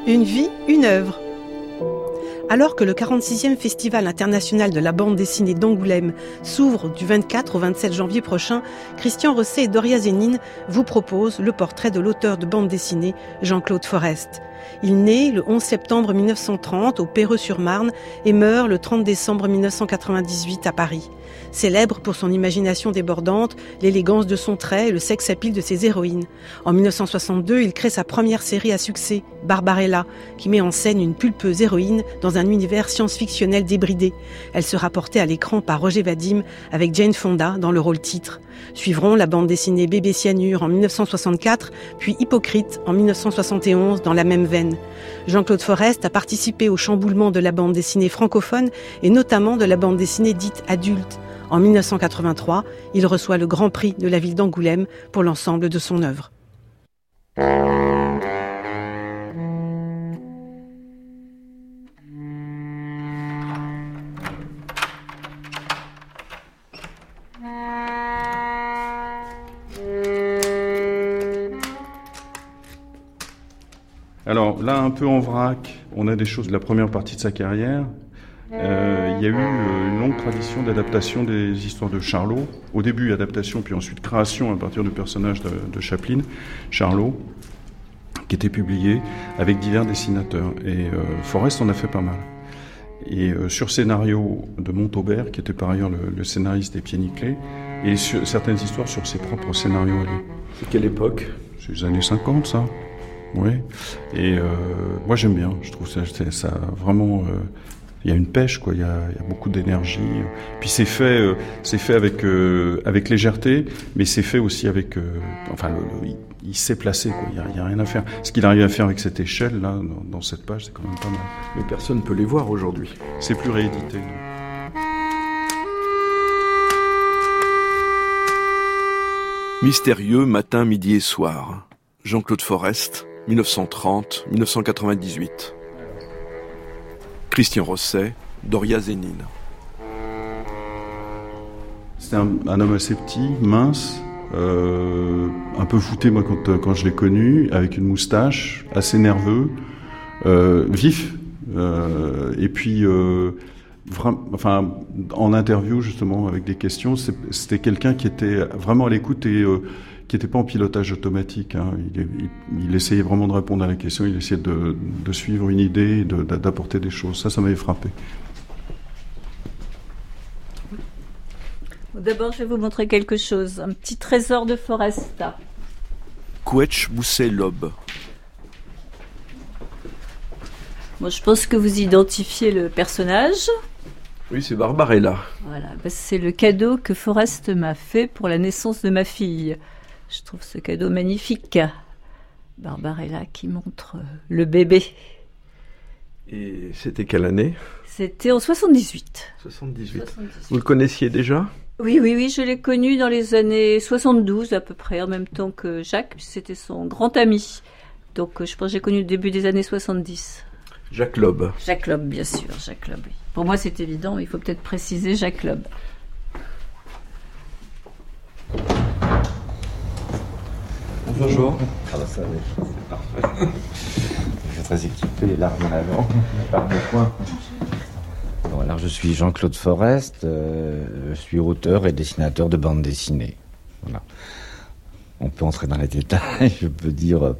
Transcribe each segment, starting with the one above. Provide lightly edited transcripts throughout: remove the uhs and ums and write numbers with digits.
Une vie, une œuvre. Alors que le 46e Festival international de la bande dessinée d'Angoulême s'ouvre du 24 au 27 janvier prochain, Christian Rosset et Doria Zénine vous proposent le portrait de l'auteur de bande dessinée Jean-Claude Forest. Il naît le 11 septembre 1930 au Perreux-sur-Marne et meurt le 30 décembre 1998 à Paris. Célèbre pour son imagination débordante, l'élégance de son trait et le sex-appeal de ses héroïnes. En 1962, il crée sa première série à succès, Barbarella, qui met en scène une pulpeuse héroïne dans un univers science-fictionnel débridé. Elle sera portée à l'écran par Roger Vadim avec Jane Fonda dans le rôle titre. Suivront la bande dessinée Bébé Cyanure en 1964, puis Hypocrite en 1971 dans la même veine. Jean-Claude Forest a participé au chamboulement de la bande dessinée francophone et notamment de la bande dessinée dite adulte. En 1983, il reçoit le Grand Prix de la ville d'Angoulême pour l'ensemble de son œuvre. Alors là, un peu en vrac, on a des choses de la première partie de sa carrière. Il y a eu une longue tradition d'adaptation des histoires de Charlot. Au début, adaptation, puis ensuite création à partir du personnage de Chaplin, Charlot, qui était publié avec divers dessinateurs. Et Forest en a fait pas mal. Et sur scénario de Montaubert, qui était par ailleurs le scénariste des Pieds Nickelés, et sur certaines histoires sur ses propres scénarios à lui. C'est quelle époque ? C'est les années 50, ça. Oui. Et moi, j'aime bien. Je trouve ça vraiment... il y a une pêche, quoi. Il y a beaucoup d'énergie. Puis c'est fait avec légèreté, mais c'est fait aussi avec. Il sait placer, quoi. Il y a rien à faire. Ce qu'il arrive à faire avec cette échelle là, dans cette page, c'est quand même pas mal. Mais personne ne peut les voir aujourd'hui. C'est plus réédité. Mystérieux matin, midi et soir. Jean-Claude Forest, 1930-1998. Christian Rosset, Doria Zénine. C'était un homme assez petit, mince, un peu fouté moi quand je l'ai connu, avec une moustache, assez nerveux, vif, et puis en interview justement avec des questions, c'était quelqu'un qui était vraiment à l'écoute et qui n'était pas en pilotage automatique. Hein. Il essayait vraiment de répondre à la question, il essayait de suivre une idée, d'apporter des choses. Ça m'avait frappé. D'abord, je vais vous montrer quelque chose. Un petit trésor de Forest. Couetch Bousset Lobe. Bon, je pense que vous identifiez le personnage. Oui, c'est Barbarella. Voilà, c'est le cadeau que Forest m'a fait pour la naissance de ma fille. Je trouve ce cadeau magnifique. Barbarella qui montre le bébé. Et c'était quelle année ? C'était en 78. 78. Vous le connaissiez déjà ? Oui, je l'ai connu dans les années 72 à peu près, en même temps que Jacques, c'était son grand ami. Donc je pense que j'ai connu le début des années 70. Jacques Lobe. Jacques Lobe, bien sûr, Jacques Lobe. Oui. Pour moi, c'est évident, mais il faut peut-être préciser Jacques Lobe. Bonjour. Ah bah ça, oui, c'est parfait. Je suis très équipé, larmes en avant, par mes points. Bon, alors je suis Jean-Claude Forest, je suis auteur et dessinateur de bande dessinée. Voilà. On peut entrer dans les détails, je peux dire,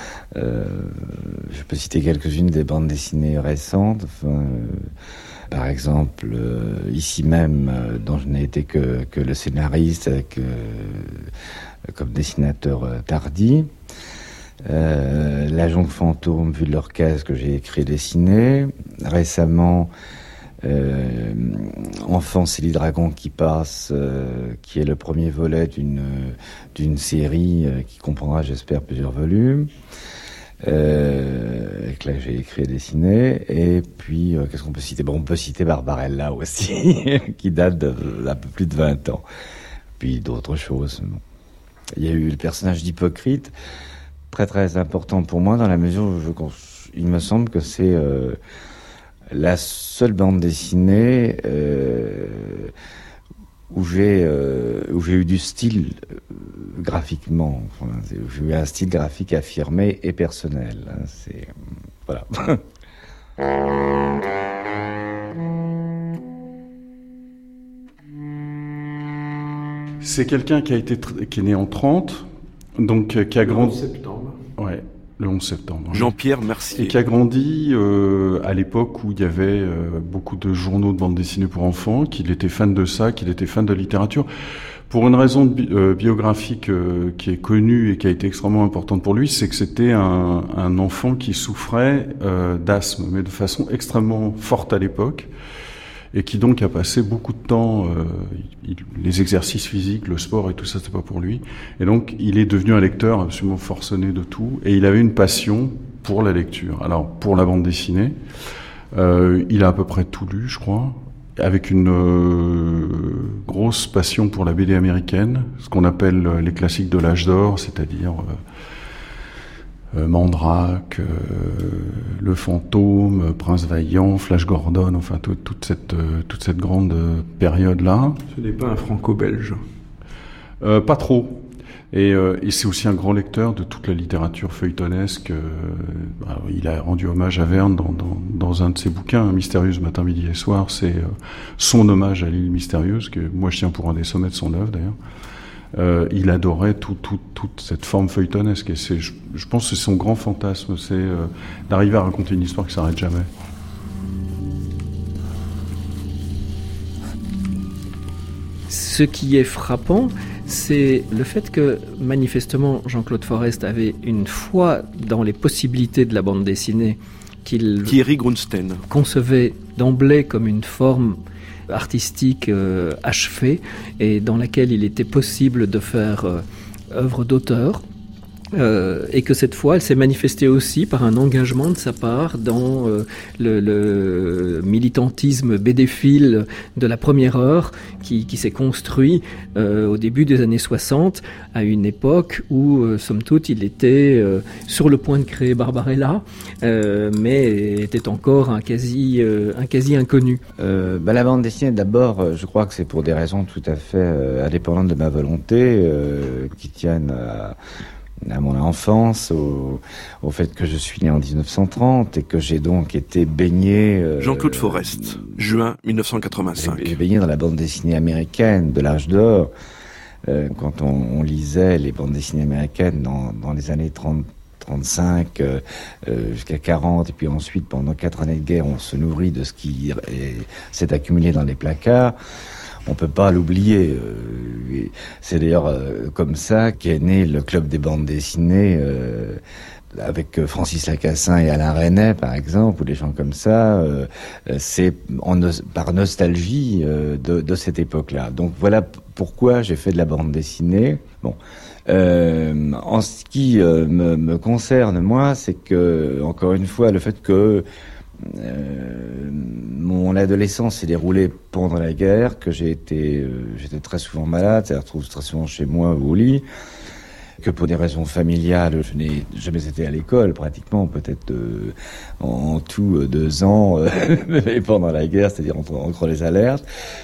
je peux citer quelques-unes des bandes dessinées récentes. Par exemple, ici même, dont je n'ai été que le scénariste, comme dessinateur tardi. La Jonque Fantôme, Vue de l'orchestre, que j'ai écrit et dessiné. Récemment, Enfant, c'est les dragons qui passent, qui est le premier volet d'une série qui comprendra, j'espère, plusieurs volumes. Que là j'ai écrit et dessiné. Et puis qu'est-ce qu'on peut citer ? Bon, on peut citer Barbarella aussi, qui date d'un peu plus de 20 ans. Puis d'autres choses. Il y a eu le personnage d'Hypocrite, très très important pour moi, dans la mesure où il me semble que c'est la seule bande dessinée où j'ai eu du style graphiquement. Enfin, j'ai eu un style graphique affirmé et personnel. Voilà. C'est quelqu'un qui est né en 30, donc qui a grandi... Le 11 septembre. Ouais, le 11 septembre. Jean-Pierre Mercier. Et qui a grandi à l'époque où il y avait beaucoup de journaux de bande dessinée pour enfants, qu'il était fan de ça, qu'il était fan de littérature. Pour une raison biographique qui est connue et qui a été extrêmement importante pour lui, c'est que c'était un enfant qui souffrait d'asthme, mais de façon extrêmement forte à l'époque, et qui donc a passé beaucoup de temps, les exercices physiques, le sport et tout ça, c'était pas pour lui. Et donc, il est devenu un lecteur absolument forcené de tout, et il avait une passion pour la lecture. Alors, pour la bande dessinée, il a à peu près tout lu, je crois, avec une grosse passion pour la BD américaine, ce qu'on appelle les classiques de l'âge d'or, c'est-à-dire Mandrake, Le Fantôme, Prince Vaillant, Flash Gordon, enfin toute cette grande période-là. Ce n'est pas un franco-belge. Pas trop. Et c'est aussi un grand lecteur de toute la littérature feuilletonesque. Il a rendu hommage à Verne dans un de ses bouquins, Mystérieuse matin, midi et soir. C'est son hommage à l'île mystérieuse, que moi je tiens pour un des sommets de son œuvre d'ailleurs. Il adorait toute cette forme feuilletonesque. Et je pense que c'est son grand fantasme, c'est d'arriver à raconter une histoire qui s'arrête jamais. Ce qui est frappant, c'est le fait que, manifestement, Jean-Claude Forest avait une foi dans les possibilités de la bande dessinée qu'il Thierry Grunstein concevait d'emblée comme une forme artistique achevée et dans laquelle il était possible de faire œuvre d'auteur. Et que cette fois, elle s'est manifestée aussi par un engagement de sa part dans le militantisme bédéphile de la première heure qui s'est construit au début des années 60, à une époque où, somme toute, il était sur le point de créer Barbarella, mais était encore un quasi inconnu. La bande dessinée, d'abord, je crois que c'est pour des raisons tout à fait indépendantes de ma volonté, qui tiennent à mon enfance, au fait que je suis né en 1930 et que j'ai donc été baigné... Jean-Claude Forest, juin 1985. J'ai baigné dans la bande dessinée américaine de l'âge d'or. Quand on lisait les bandes dessinées américaines dans les années 30, 35 jusqu'à 40, et puis ensuite, pendant 4 années de guerre, on se nourrit de ce qui s'est accumulé dans les placards. On peut pas l'oublier. C'est d'ailleurs comme ça qu'est né le club des bandes dessinées, avec Francis Lacassin et Alain Resnais, par exemple, ou des gens comme ça. C'est par nostalgie de cette époque-là. Donc voilà pourquoi j'ai fait de la bande dessinée. Bon. En ce qui me concerne, moi, c'est que, encore une fois, le fait que mon adolescence s'est déroulée pendant la guerre, que j'étais très souvent malade, c'est-à-dire très souvent chez moi ou au lit, que pour des raisons familiales, je n'ai jamais été à l'école, pratiquement, peut-être en tout 2 ans, mais pendant la guerre, c'est-à-dire entre les alertes,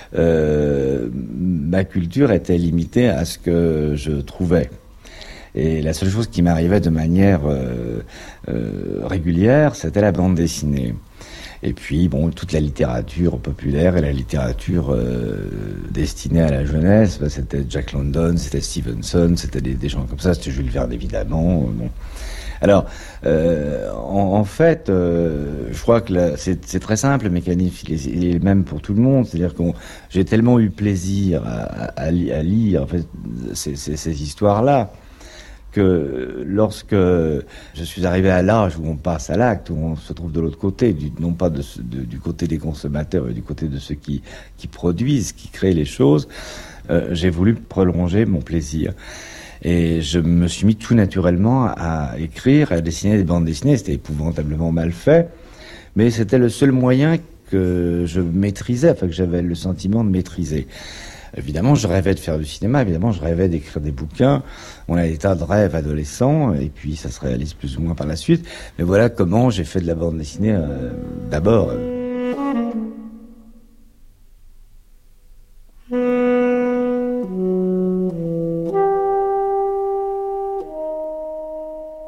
ma culture était limitée à ce que je trouvais. Et la seule chose qui m'arrivait de manière régulière, c'était la bande dessinée. Et puis, bon, toute la littérature populaire et la littérature destinée à la jeunesse, c'était Jack London, c'était Stevenson, c'était des gens comme ça, c'était Jules Verne, évidemment. Bon. Alors, en fait, je crois que c'est très simple, le mécanisme, il est le même pour tout le monde. C'est-à-dire que j'ai tellement eu plaisir à lire en fait, ces histoires-là, que lorsque je suis arrivé à l'âge où on passe à l'acte, où on se trouve de l'autre côté, non pas du côté des consommateurs, mais du côté de ceux qui produisent, qui créent les choses, j'ai voulu prolonger mon plaisir. Et je me suis mis tout naturellement à écrire, à dessiner des bandes dessinées. C'était épouvantablement mal fait, mais c'était le seul moyen que je maîtrisais, enfin que j'avais le sentiment de maîtriser. Évidemment, je rêvais de faire du cinéma, évidemment, je rêvais d'écrire des bouquins. On a des tas de rêves adolescents, et puis ça se réalise plus ou moins par la suite. Mais voilà comment j'ai fait de la bande dessinée d'abord.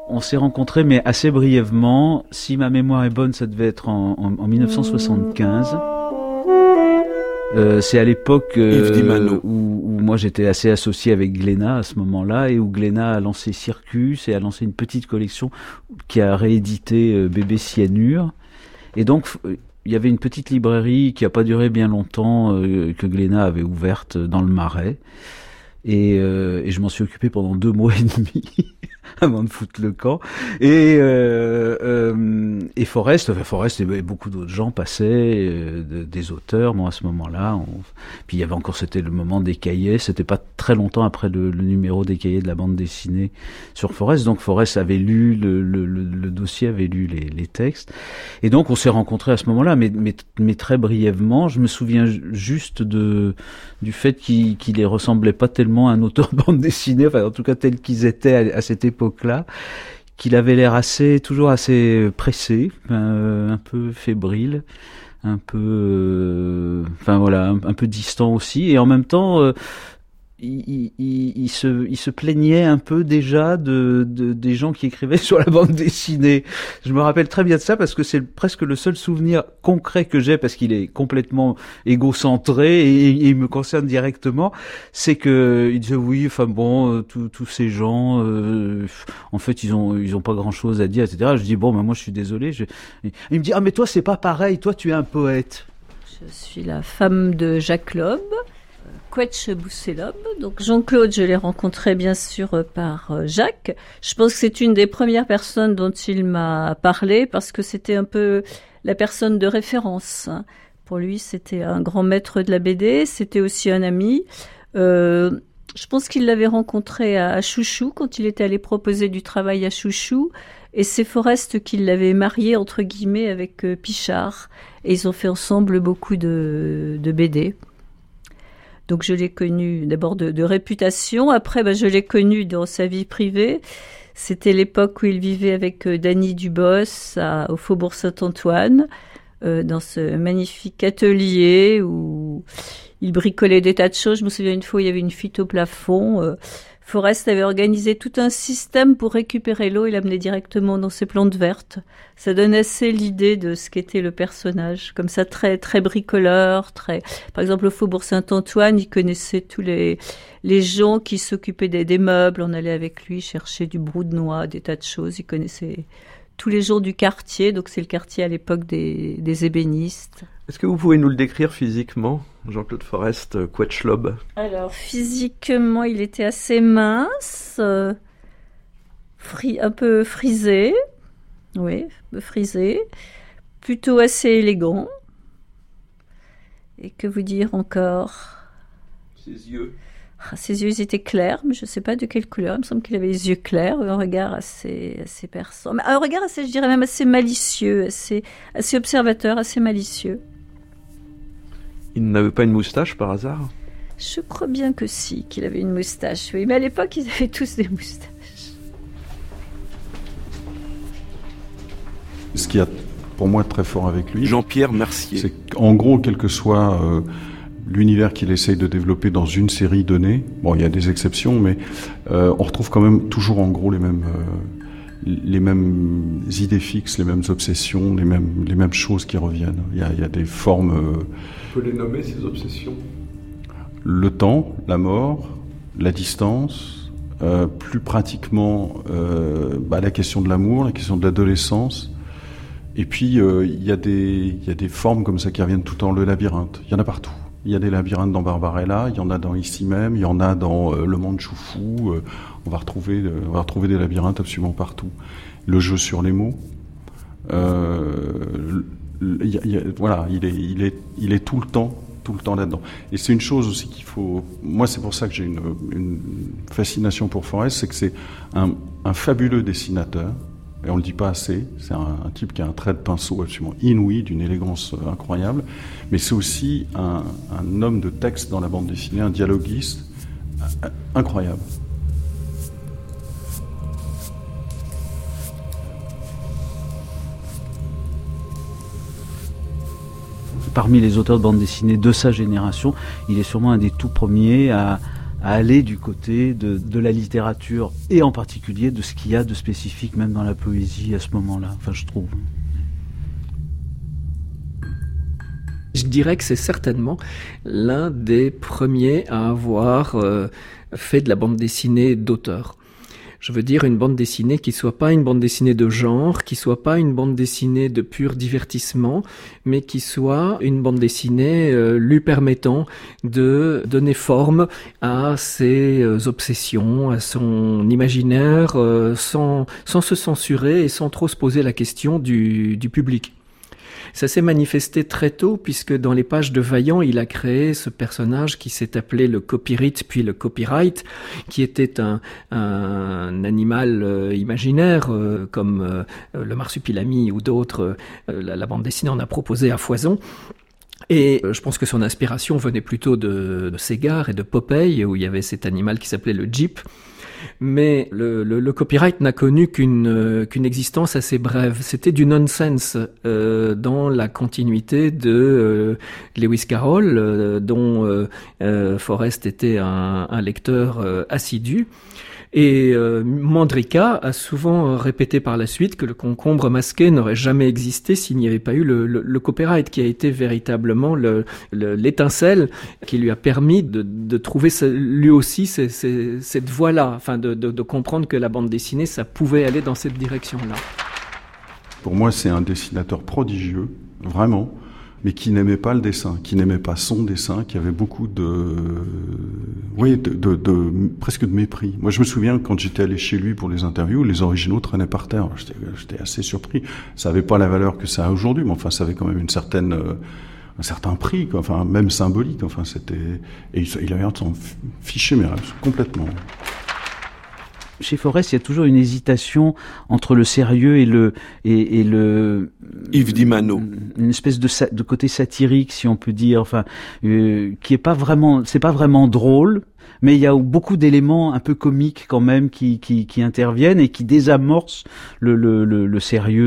On s'est rencontrés, mais assez brièvement. Si ma mémoire est bonne, ça devait être en 1975. C'est à l'époque où moi j'étais assez associé avec Glénat à ce moment-là, et où Glénat a lancé Circus et a lancé une petite collection qui a réédité Bébé Cyanure. Et donc il y avait une petite librairie qui a pas duré bien longtemps, que Glénat avait ouverte dans le Marais. Et je m'en suis occupé pendant 2 mois et demi avant de foutre le camp. Et Forest, et beaucoup d'autres gens passaient, des auteurs. Moi, à ce moment-là, puis il y avait encore, c'était le moment des cahiers. C'était pas très longtemps après le numéro des cahiers de la bande dessinée sur Forest. Donc Forest avait lu le dossier, avait lu les textes. Et donc on s'est rencontrés à ce moment-là, mais très brièvement. Je me souviens juste du fait qu'il les ressemblait pas tellement à un auteur de bande dessinée, enfin en tout cas tel qu'ils étaient à cette époque-là, qu'il avait l'air toujours assez pressé, un peu fébrile, un peu, un peu distant aussi, et en même temps, il se plaignait un peu déjà des gens qui écrivaient sur la bande dessinée. Je me rappelle très bien de ça parce que c'est presque le seul souvenir concret que j'ai, parce qu'il est complètement égocentré et il me concerne directement. C'est que il disait oui, enfin bon, tous ces gens, en fait ils ont pas grand chose à dire, etc. Je dis bon, moi je suis désolé. Il me dit mais toi c'est pas pareil, toi tu es un poète. Je suis la femme de Jacques Lob. Quetch Bousselob. Donc Jean-Claude, je l'ai rencontré bien sûr par Jacques. Je pense que c'est une des premières personnes dont il m'a parlé parce que c'était un peu la personne de référence. Pour lui, c'était un grand maître de la BD, c'était aussi un ami. Je pense qu'il l'avait rencontré à Chouchou quand il était allé proposer du travail à Chouchou. Et c'est Forest qui l'avait marié, entre guillemets, avec Pichard. Et ils ont fait ensemble beaucoup de BD. Donc je l'ai connu d'abord de réputation, après je l'ai connu dans sa vie privée. C'était l'époque où il vivait avec Dany Dubos au Faubourg Saint-Antoine, dans ce magnifique atelier où il bricolait des tas de choses. Je me souviens une fois, il y avait une fuite au plafond. Forest avait organisé tout un système pour récupérer l'eau et l'amener directement dans ses plantes vertes. Ça donne assez l'idée de ce qu'était le personnage, comme ça très très bricoleur, Par exemple, au Faubourg Saint-Antoine, il connaissait tous les gens qui s'occupaient des meubles. On allait avec lui chercher du brou de noix, des tas de choses. Il connaissait tous les gens du quartier, donc c'est le quartier à l'époque des ébénistes. Est-ce que vous pouvez nous le décrire physiquement, Jean-Claude Forest, Quetch Lob? Alors, physiquement, il était assez mince, un peu frisé, oui, un peu frisé, plutôt assez élégant. Et que vous dire encore? Ses yeux. Ses yeux étaient clairs, mais je ne sais pas de quelle couleur. Il me semble qu'il avait les yeux clairs, un regard assez perçant. Un regard assez, je dirais même assez malicieux, assez observateur, assez malicieux. Il n'avait pas une moustache par hasard? Je crois bien que si, qu'il avait une moustache, oui. Mais à l'époque, ils avaient tous des moustaches. Ce qu'il y a pour moi très fort avec lui, Jean-Pierre Mercier, c'est qu'en gros, quel que soit l'univers qu'il essaye de développer dans une série donnée, bon, il y a des exceptions, mais on retrouve quand même toujours en gros les mêmes idées fixes, les mêmes obsessions, les mêmes choses qui reviennent. Il y a des formes... On peut les nommer, ces obsessions? Le temps, la mort, la distance, plus pratiquement la question de l'amour, la question de l'adolescence. Et puis il y a des formes comme ça qui reviennent tout le temps. Le labyrinthe, il y en a partout. Il y a des labyrinthes dans Barbarella, il y en a dans Ici même, il y en a dans Le Monde Choufou. On va retrouver des labyrinthes absolument partout. Le jeu sur les mots. Voilà, il est tout le temps là-dedans. Et c'est une chose aussi qu'il faut... Moi, c'est pour ça que j'ai une fascination pour Forest, c'est que c'est un fabuleux dessinateur, et on le dit pas assez. C'est un type qui a un trait de pinceau absolument inouï, d'une élégance incroyable, mais c'est aussi un homme de texte dans la bande dessinée, un dialoguiste incroyable. Parmi les auteurs de bande dessinée de sa génération, il est sûrement un des tout premiers à à aller du côté de la littérature et en particulier de ce qu'il y a de spécifique même dans la poésie à ce moment-là, enfin je trouve. Je dirais que c'est certainement l'un des premiers à avoir fait de la bande dessinée d'auteur. Je veux dire une bande dessinée qui soit pas une bande dessinée de genre, qui soit pas une bande dessinée de pur divertissement, mais qui soit une bande dessinée lui permettant de donner forme à ses obsessions, à son imaginaire, sans se censurer et sans trop se poser la question du public. Ça s'est manifesté très tôt puisque dans les pages de Vaillant, il a créé ce personnage qui s'est appelé le Copyright puis le Copyright, qui était un animal imaginaire comme le Marsupilami ou d'autres. La bande dessinée en a proposé à foison. Et je pense que son inspiration venait plutôt de Ségard et de Popeye, où il y avait cet animal qui s'appelait le Jeep. Mais le copyright n'a connu qu'une existence assez brève. C'était du nonsense dans la continuité de Lewis Carroll, dont Forrest était un lecteur assidu. Et Mandrika a souvent répété par la suite que le concombre masqué n'aurait jamais existé s'il n'y avait pas eu le copyright, qui a été véritablement l'étincelle qui lui a permis de trouver lui aussi cette voie-là, enfin de comprendre que la bande dessinée, ça pouvait aller dans cette direction-là. Pour moi, c'est un dessinateur prodigieux, vraiment, mais qui n'aimait pas le dessin, qui n'aimait pas son dessin, qui avait beaucoup presque de mépris. Moi, je me souviens, quand j'étais allé chez lui pour les interviews, les originaux traînaient par terre. J'étais assez surpris. Ça avait pas la valeur que ça a aujourd'hui, mais enfin, ça avait quand même un certain prix, quoi. Enfin, même symbolique. Enfin, et il avait un temps fiché, mais complètement. Chez Forrest, il y a toujours une hésitation entre le sérieux et le Yves Dimano, une espèce de côté satirique, si on peut dire, enfin, qui est pas vraiment, c'est pas vraiment drôle, mais il y a beaucoup d'éléments un peu comiques quand même qui interviennent et qui désamorcent le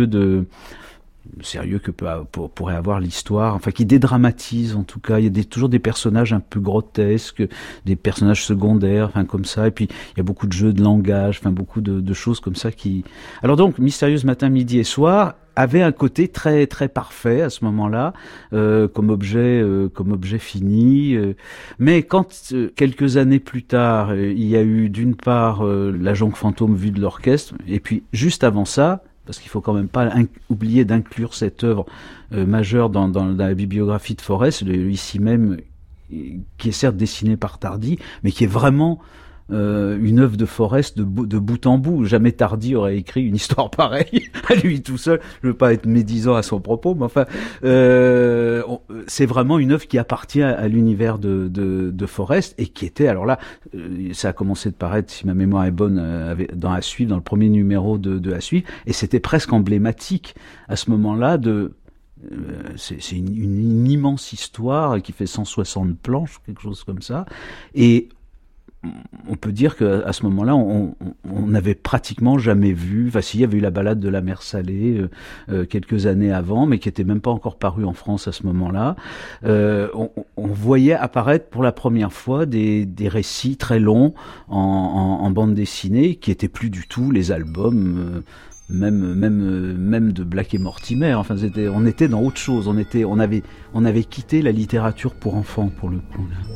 sérieux que pourrait avoir l'histoire, enfin qui dédramatise en tout cas. Il y a toujours des personnages un peu grotesques, des personnages secondaires, enfin comme ça, et puis il y a beaucoup de jeux de langage, enfin beaucoup de choses comme ça qui... Alors donc, Mystérieuse matin, midi et soir avait un côté très très parfait à ce moment-là, comme objet fini. Mais quand quelques années plus tard, il y a eu d'une part La jonque fantôme vue de l'orchestre, et puis juste avant ça, parce qu'il faut quand même pas oublier d'inclure cette œuvre majeure dans la bibliographie de Forrest, ici même, qui est certes dessinée par Tardi, mais qui est vraiment une œuvre de Forrest de bout en bout. Jamais Tardi aurait écrit une histoire pareille à lui tout seul. Je veux pas être médisant à son propos, mais enfin, c'est vraiment une œuvre qui appartient à l'univers de Forrest et qui était, alors là, ça a commencé de paraître, si ma mémoire est bonne, dans À suivre, dans le premier numéro de À suivre, et c'était presque emblématique à ce moment-là c'est une immense histoire qui fait 160 planches, quelque chose comme ça, et on peut dire qu'à ce moment-là, on n'avait pratiquement jamais vu, enfin s'il y avait eu La balade de la mer salée quelques années avant, mais qui était même pas encore paru en France à ce moment-là, on voyait apparaître pour la première fois des récits très longs en bande dessinée, qui étaient plus du tout les albums même de Black et Mortimer. Enfin, on était dans autre chose, on avait quitté la littérature pour enfants pour le coup, là.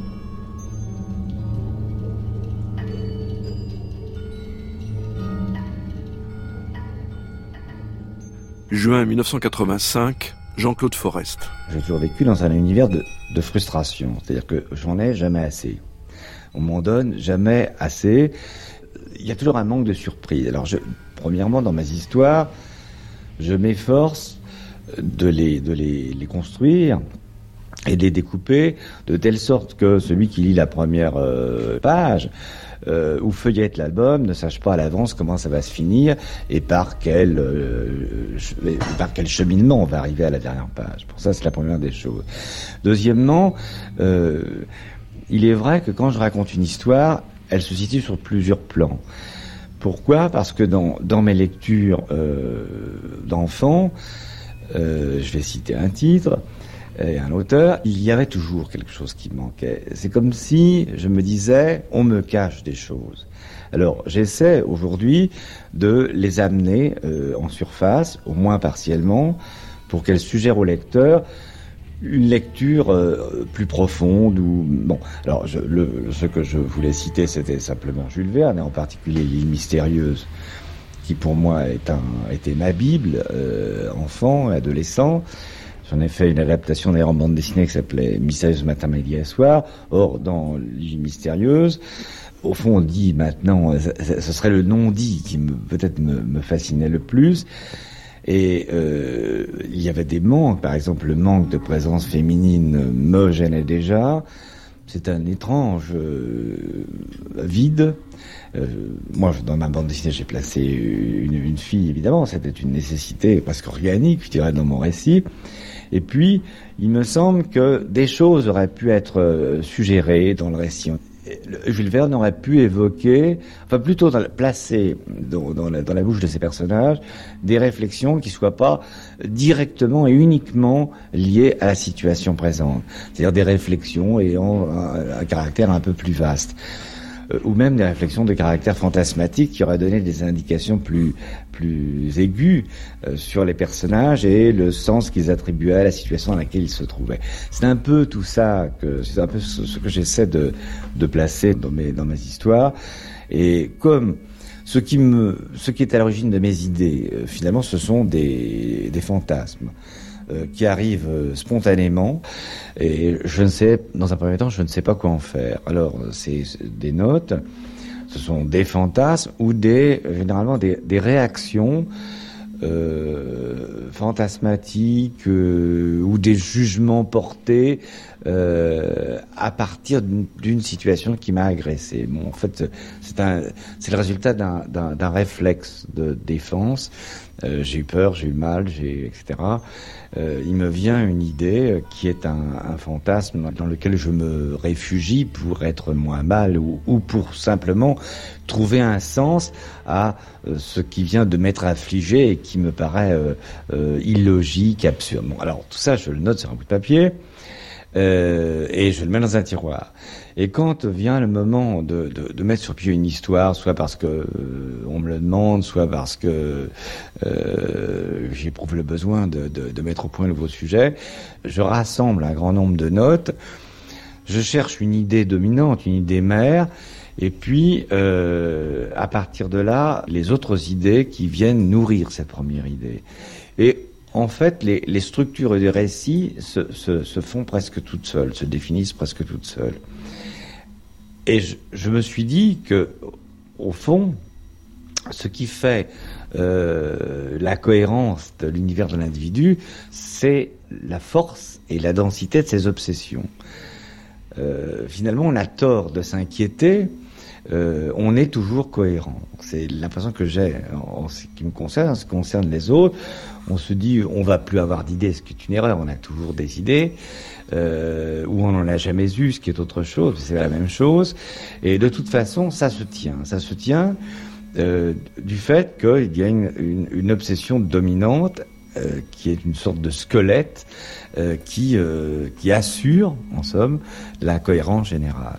Juin 1985, Jean-Claude Forrest. J'ai toujours vécu dans un univers de frustration. C'est-à-dire que j'en ai jamais assez. On m'en donne jamais assez. Il y a toujours un manque de surprise. Alors, premièrement, dans mes histoires, je m'efforce de les construire et de les découper de telle sorte que celui qui lit la première page ou feuillette l'album ne sache pas à l'avance comment ça va se finir et par quel cheminement on va arriver à la dernière page. Pour ça, c'est la première des choses. Deuxièmement, il est vrai que quand je raconte une histoire, elle se situe sur plusieurs plans. Pourquoi ? Parce que dans mes lectures d'enfants, je vais citer un titre, et un auteur, il y avait toujours quelque chose qui manquait. C'est comme si je me disais, on me cache des choses. Alors, j'essaie aujourd'hui de les amener en surface, au moins partiellement, pour qu'elles suggèrent au lecteur une lecture plus profonde. Alors, ce que je voulais citer, c'était simplement Jules Verne, et en particulier L'île mystérieuse, qui pour moi était ma Bible, enfant, adolescent. J'en ai fait une adaptation d'ailleurs en bande dessinée qui s'appelait Mystérieuse matin, midi et soir. Or, dans L'île mystérieuse, au fond, on dit maintenant, ce serait le non-dit qui peut-être me fascinait le plus. Et il y avait des manques, par exemple le manque de présence féminine me gênait déjà. C'est un étrange vide. Moi, dans ma bande dessinée, j'ai placé une fille, évidemment. C'était une nécessité presque organique, je dirais, dans mon récit. Et puis, il me semble que des choses auraient pu être suggérées dans le récit. Jules Verne aurait pu évoquer, enfin plutôt placer dans la bouche de ses personnages des réflexions qui soient pas directement et uniquement liées à la situation présente. C'est-à-dire des réflexions ayant un caractère un peu plus vaste. Ou même des réflexions de caractère fantasmatique qui auraient donné des indications plus aiguës sur les personnages et le sens qu'ils attribuaient à la situation dans laquelle ils se trouvaient. C'est un peu tout ça c'est un peu ce que j'essaie de placer dans mes histoires. Et comme ce qui est à l'origine de mes idées, finalement, ce sont des fantasmes qui arrivent spontanément, et dans un premier temps, je ne sais pas quoi en faire. Alors, c'est des notes, ce sont des fantasmes ou généralement des réactions fantasmatiques ou des jugements portés à partir d'une situation qui m'a agressé. Bon, en fait, c'est le résultat d'un réflexe de défense. J'ai eu peur, j'ai eu mal, etc. Il me vient une idée qui est un fantasme dans lequel je me réfugie pour être moins mal ou pour simplement trouver un sens à ce qui vient de m'être affligé et qui me paraît illogique, absurde. Bon, alors tout ça, je le note sur un bout de papier et je le mets dans un tiroir. Et quand vient le moment de mettre sur pied une histoire, soit parce que on me le demande, soit parce que j'éprouve le besoin de mettre au point le nouveau sujet, je rassemble un grand nombre de notes, je cherche une idée dominante, une idée mère, et puis à partir de là, les autres idées qui viennent nourrir cette première idée. Et en fait, les structures des récits se font presque toutes seules, se définissent presque toutes seules. Et je me suis dit que, au fond, ce qui fait la cohérence de l'univers de l'individu, c'est la force et la densité de ses obsessions. Finalement, on a tort de s'inquiéter, on est toujours cohérent. C'est l'impression que j'ai en ce qui me concerne, en ce qui concerne les autres. On se dit, on va plus avoir d'idées, ce qui est une erreur, on a toujours des idées, ou on n'en a jamais eu, ce qui est autre chose, c'est la même chose. Et de toute façon, ça se tient du fait qu'il y a une obsession dominante qui est une sorte de squelette qui assure, en somme, la cohérence générale.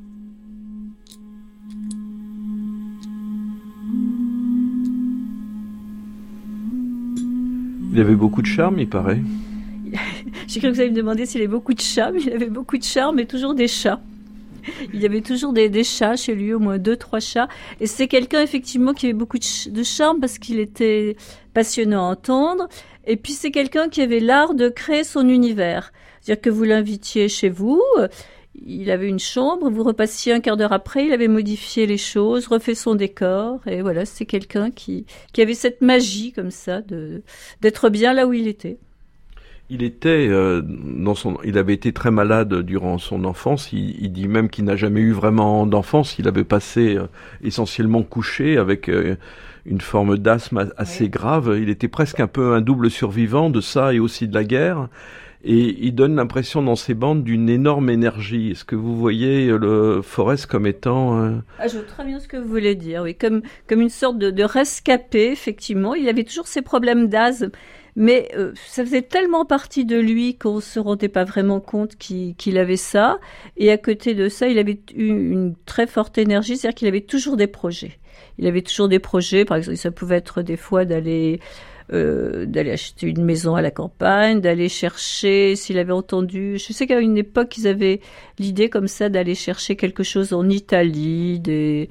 Il avait beaucoup de charme, il paraît. J'ai cru que vous alliez me demander s'il avait beaucoup de chats, mais il avait beaucoup de charme et toujours des chats. Il y avait toujours des chats chez lui, au moins 2-3 chats. Et c'est quelqu'un, effectivement, qui avait beaucoup de charme parce qu'il était passionnant à entendre. Et puis, c'est quelqu'un qui avait l'art de créer son univers. C'est-à-dire que vous l'invitiez chez vous, il avait une chambre, vous repassiez un quart d'heure après, il avait modifié les choses, refait son décor. Et voilà, c'est quelqu'un qui avait cette magie, comme ça, d'être bien là où il était. Il avait été très malade durant son enfance. Il dit même qu'il n'a jamais eu vraiment d'enfance. Il avait passé essentiellement couché avec une forme d'asthme assez grave. Il était presque un peu un double survivant de ça et aussi de la guerre. Et il donne l'impression dans ses bandes d'une énorme énergie. Est-ce que vous voyez le Forest comme étant... Je vois très bien ce que vous voulez dire, oui. Comme une sorte de rescapé, effectivement. Il avait toujours ses problèmes d'asthme, Mais ça faisait tellement partie de lui qu'on ne se rendait pas vraiment compte qu'il avait ça. Et à côté de ça, il avait une très forte énergie, c'est-à-dire qu'il avait toujours des projets. Il avait toujours des projets, par exemple, ça pouvait être des fois d'aller acheter une maison à la campagne, d'aller chercher, s'il avait entendu... Je sais qu'à une époque, ils avaient l'idée comme ça d'aller chercher quelque chose en Italie,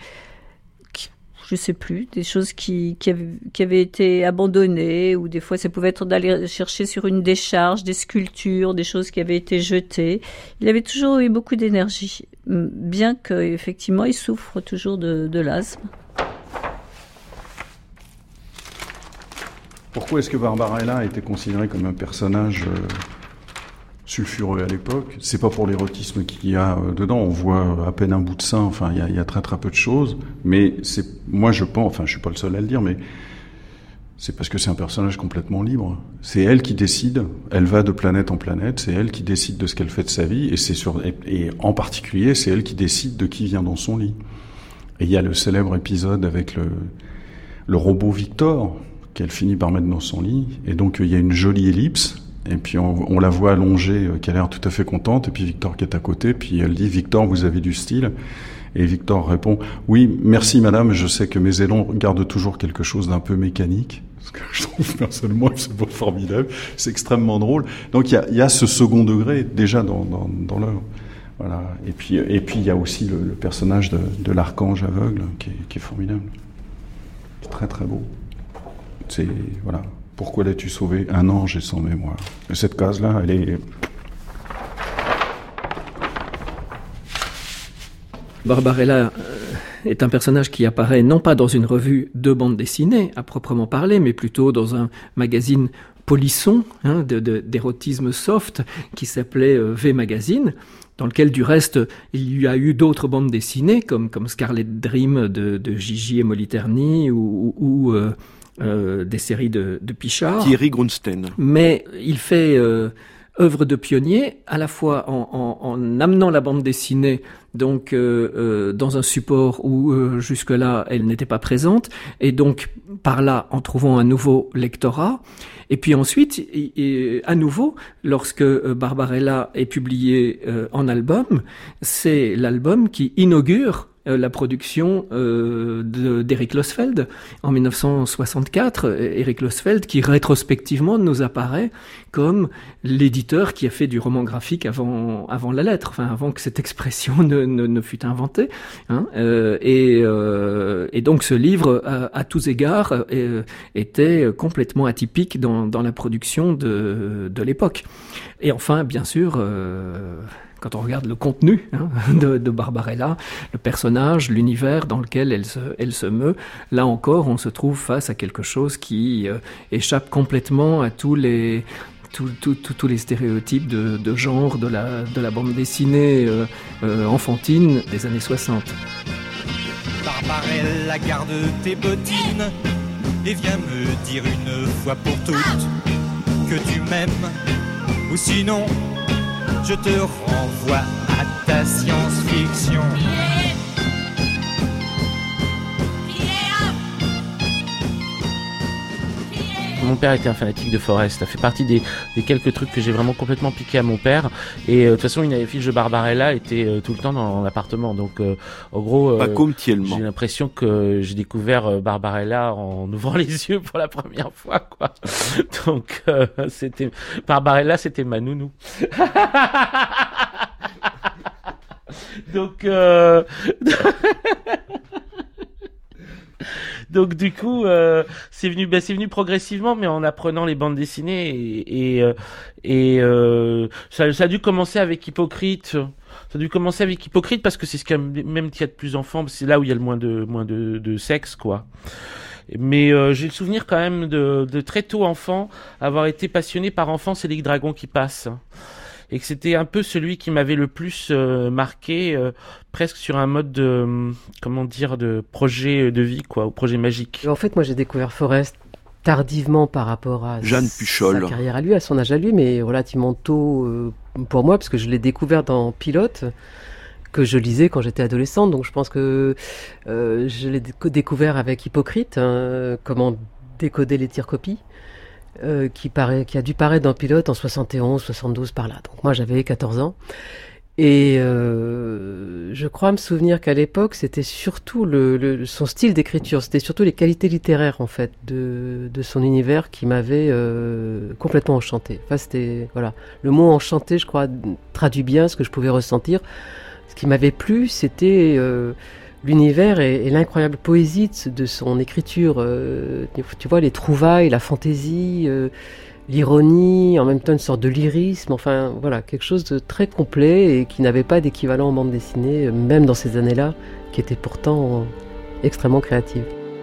je sais plus, des choses qui avaient été abandonnées, ou des fois ça pouvait être d'aller chercher sur une décharge des sculptures, des choses qui avaient été jetées. Il avait toujours eu beaucoup d'énergie, bien qu'effectivement il souffre toujours de l'asthme. Pourquoi est-ce que Barbarella a été considéré comme un personnage sulfureux à l'époque? C'est pas pour l'érotisme qu'il y a dedans, on voit à peine un bout de sein, enfin il y a très très peu de choses, mais moi je pense, enfin je suis pas le seul à le dire, mais c'est parce que c'est un personnage complètement libre. C'est elle qui décide, elle va de planète en planète, c'est elle qui décide de ce qu'elle fait de sa vie, et en particulier c'est elle qui décide de qui vient dans son lit. Et il y a le célèbre épisode avec le robot Victor, qu'elle finit par mettre dans son lit, et donc il y a une jolie ellipse, et puis on la voit allongée, qui a l'air tout à fait contente, et puis Victor qui est à côté, puis elle dit « Victor, vous avez du style ?» Et Victor répond « Oui, merci madame, je sais que mes élans gardent toujours quelque chose d'un peu mécanique. » Ce que je trouve personnellement, c'est pas formidable, c'est extrêmement drôle. Donc il y a ce second degré déjà dans l'œuvre. Voilà. Et puis il y a aussi le personnage de l'archange aveugle qui est formidable. C'est très très beau. C'est, voilà. Pourquoi l'as-tu sauvé? Un ange et sans mémoire. Et cette case-là, elle est... Barbarella est un personnage qui apparaît non pas dans une revue de bande dessinée, à proprement parler, mais plutôt dans un magazine polisson, d'érotisme soft, qui s'appelait V Magazine, dans lequel, du reste, il y a eu d'autres bandes dessinées, comme Scarlet Dream de Gigi et Molly Terny, ou des séries de Pichard. Thierry Grunstein. Mais il fait œuvre de pionnier, à la fois en amenant la bande dessinée donc dans un support où jusque-là elle n'était pas présente, et donc par là en trouvant un nouveau lectorat. Et puis ensuite, à nouveau, lorsque Barbarella est publié en album, c'est l'album qui inaugure la production d'Eric Losfeld en 1964. Eric Losfeld qui rétrospectivement nous apparaît comme l'éditeur qui a fait du roman graphique avant la lettre, enfin avant que cette expression ne fût inventée. Et donc ce livre, à tous égards, était complètement atypique dans la production de l'époque. Et enfin, bien sûr, quand on regarde le contenu de Barbarella, le personnage, l'univers dans lequel elle se meut, là encore, on se trouve face à quelque chose qui échappe complètement à tous les stéréotypes de genre de la bande dessinée enfantine des années 60. Barbarella, garde tes bottines et viens me dire une fois pour toutes que tu m'aimes, ou sinon je te renvoie à ta science-fiction. Mon père était un fanatique de Forrest. Ça fait partie des quelques trucs que j'ai vraiment complètement piqué à mon père. Et de toute façon, une affiche de Barbarella était tout le temps dans l'appartement. Donc, en gros, j'ai l'impression que j'ai découvert Barbarella en ouvrant les yeux pour la première fois, quoi. Donc, Barbarella, c'était ma nounou. Donc du coup, c'est venu progressivement, mais en apprenant les bandes dessinées et ça a dû commencer avec Hypocrite. Ça a dû commencer avec Hypocrite parce que c'est ce qu'il y a, même qu'il y a de plus enfants, c'est là où il y a le moins de sexe, quoi. Mais j'ai le souvenir quand même de très tôt enfant avoir été passionné par Enfance et les dragons qui passent. Et que c'était un peu celui qui m'avait le plus marqué, presque sur un mode de projet de vie, quoi, ou projet magique. En fait, moi, j'ai découvert Forrest tardivement par rapport à Jeanne Puchol. Sa carrière à lui, à son âge à lui, mais relativement tôt pour moi, parce que je l'ai découvert dans Pilote, que je lisais quand j'étais adolescente. Donc, je pense que je l'ai découvert avec Hypocrite, comment décoder les tirs-copies. qui a dû paraître dans Pilote en 71, 72 par là. Donc moi j'avais 14 ans. Et je crois me souvenir qu'à l'époque, c'était surtout son style d'écriture, c'était surtout les qualités littéraires en fait de son univers qui m'avaient complètement enchanté. Enfin, c'était voilà, le mot enchanté, je crois, traduit bien ce que je pouvais ressentir. Ce qui m'avait plu, c'était l'univers et l'incroyable poésie de son écriture. Tu vois, les trouvailles, la fantaisie. L'ironie, en même temps une sorte de lyrisme, enfin voilà, quelque chose de très complet et qui n'avait pas d'équivalent en bande dessinée, même dans ces années-là, qui étaient pourtant extrêmement créatives.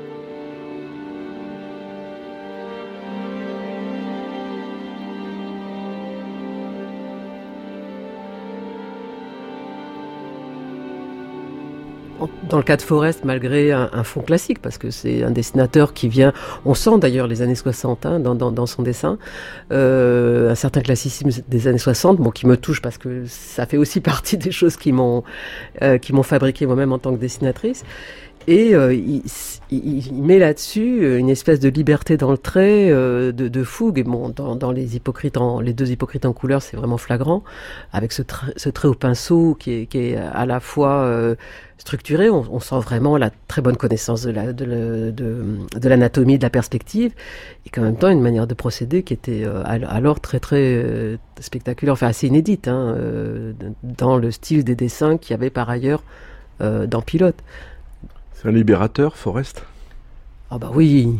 Dans le cas de Forest, malgré un fond classique, parce que c'est un dessinateur qui vient, on sent d'ailleurs les années 60 dans son dessin, un certain classicisme des années 60, bon, qui me touche parce que ça fait aussi partie des choses qui m'ont fabriqué moi-même en tant que dessinatrice. Et il met là-dessus une espèce de liberté dans le trait, de fougue. Et bon, dans les deux hypocrites en couleur, c'est vraiment flagrant, avec ce trait au pinceau qui est à la fois structuré. On sent vraiment la très bonne connaissance de l'anatomie, de la perspective, et qu'en même temps une manière de procéder qui était alors très très spectaculaire, enfin assez inédite, dans le style des dessins qu'il y avait par ailleurs dans Pilote. C'est un libérateur, Forest ? Ah bah oui.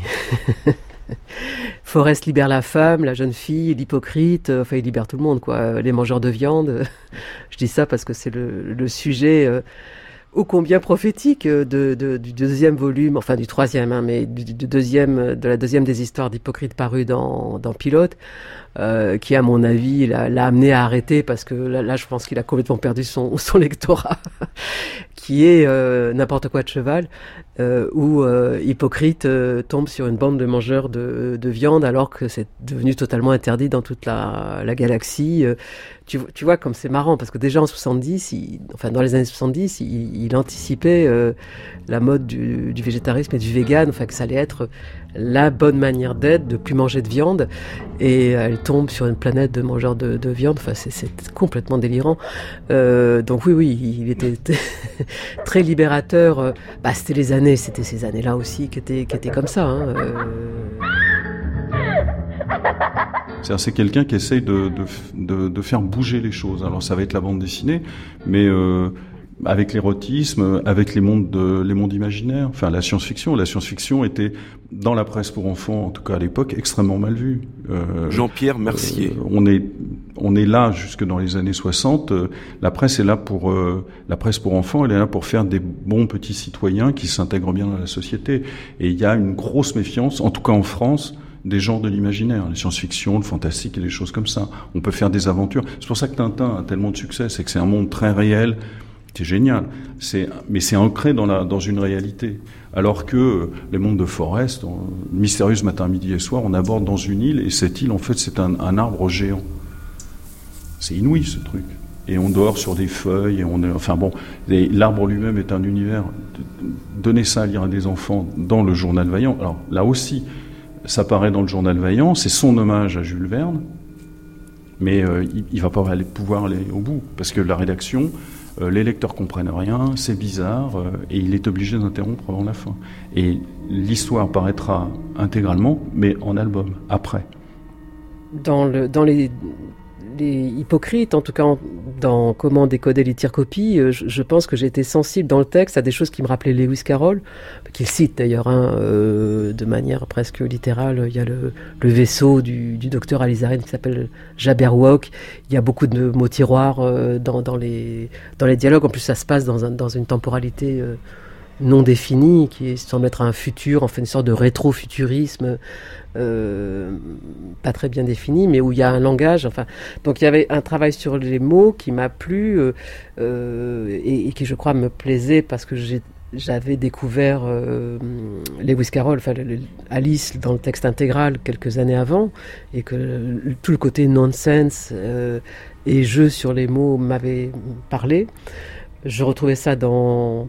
Forest libère la femme, la jeune fille, l'hypocrite, enfin il libère tout le monde, quoi. Les mangeurs de viande. Je dis ça parce que c'est le sujet ô combien prophétique du deuxième volume, enfin du troisième, mais de la deuxième des histoires d'hypocrite paru dans Pilote, qui à mon avis l'a amené à arrêter parce que là je pense qu'il a complètement perdu son lectorat. Qui est N'importe quoi de cheval, où Hypocrite tombe sur une bande de mangeurs de viande alors que c'est devenu totalement interdit dans toute la galaxie. Tu vois comme c'est marrant, parce que déjà en 70, dans les années 70, il anticipait la mode du végétarisme et du vegan, enfin que ça allait être la bonne manière d'être, de plus manger de viande, et elle tombe sur une planète de mangeurs de viande, enfin c'est complètement délirant. Donc oui, il était très libérateur. C'était ces années-là aussi qui étaient comme ça. C'est quelqu'un qui essaye de faire bouger les choses. Alors ça va être la bande dessinée, mais avec l'érotisme, avec les mondes imaginaires, enfin la science-fiction. La science-fiction était, dans la presse pour enfants, en tout cas à l'époque, extrêmement mal vue. Jean-Pierre Mercier. On est là jusque dans les années 60. La presse est là la presse pour enfants, elle est là pour faire des bons petits citoyens qui s'intègrent bien dans la société. Et il y a une grosse méfiance, en tout cas en France, des genres de l'imaginaire, la science-fiction, le fantastique et les choses comme ça. On peut faire des aventures. C'est pour ça que Tintin a tellement de succès, c'est que c'est un monde très réel. C'est génial. Mais c'est ancré dans une réalité. Alors que les mondes de Forest, Mystérieuse matin, midi et soir, on aborde dans une île, et cette île, en fait, c'est un arbre géant. C'est inouï, ce truc. Et on dort sur des feuilles, l'arbre lui-même est un univers. Donner ça à lire à des enfants dans le Journal Vaillant. Alors, là aussi, ça paraît dans le Journal Vaillant, c'est son hommage à Jules Verne, mais il va pas pouvoir aller au bout, parce que la rédaction, les lecteurs comprennent rien, c'est bizarre, et il est obligé d'interrompre avant la fin. Et l'histoire paraîtra intégralement, mais en album, après. Dans les hypocrites, en tout cas dans Comment décoder les tirs-copies, je pense que j'ai été sensible dans le texte à des choses qui me rappelaient Lewis Carroll, qu'il cite d'ailleurs de manière presque littérale. Il y a le vaisseau du docteur Alizarine qui s'appelle Jabberwock. Il y a beaucoup de mots tiroirs dans les dialogues. En plus, ça se passe dans une temporalité non définie, qui semble être un futur, enfin une sorte de rétro-futurisme pas très bien défini, mais où il y a un langage. Donc il y avait un travail sur les mots qui m'a plu et qui, je crois, me plaisait parce que j'avais découvert Lewis Carroll, Alice dans le texte intégral quelques années avant, et que tout le côté nonsense et jeu sur les mots m'avait parlé. Je retrouvais ça dans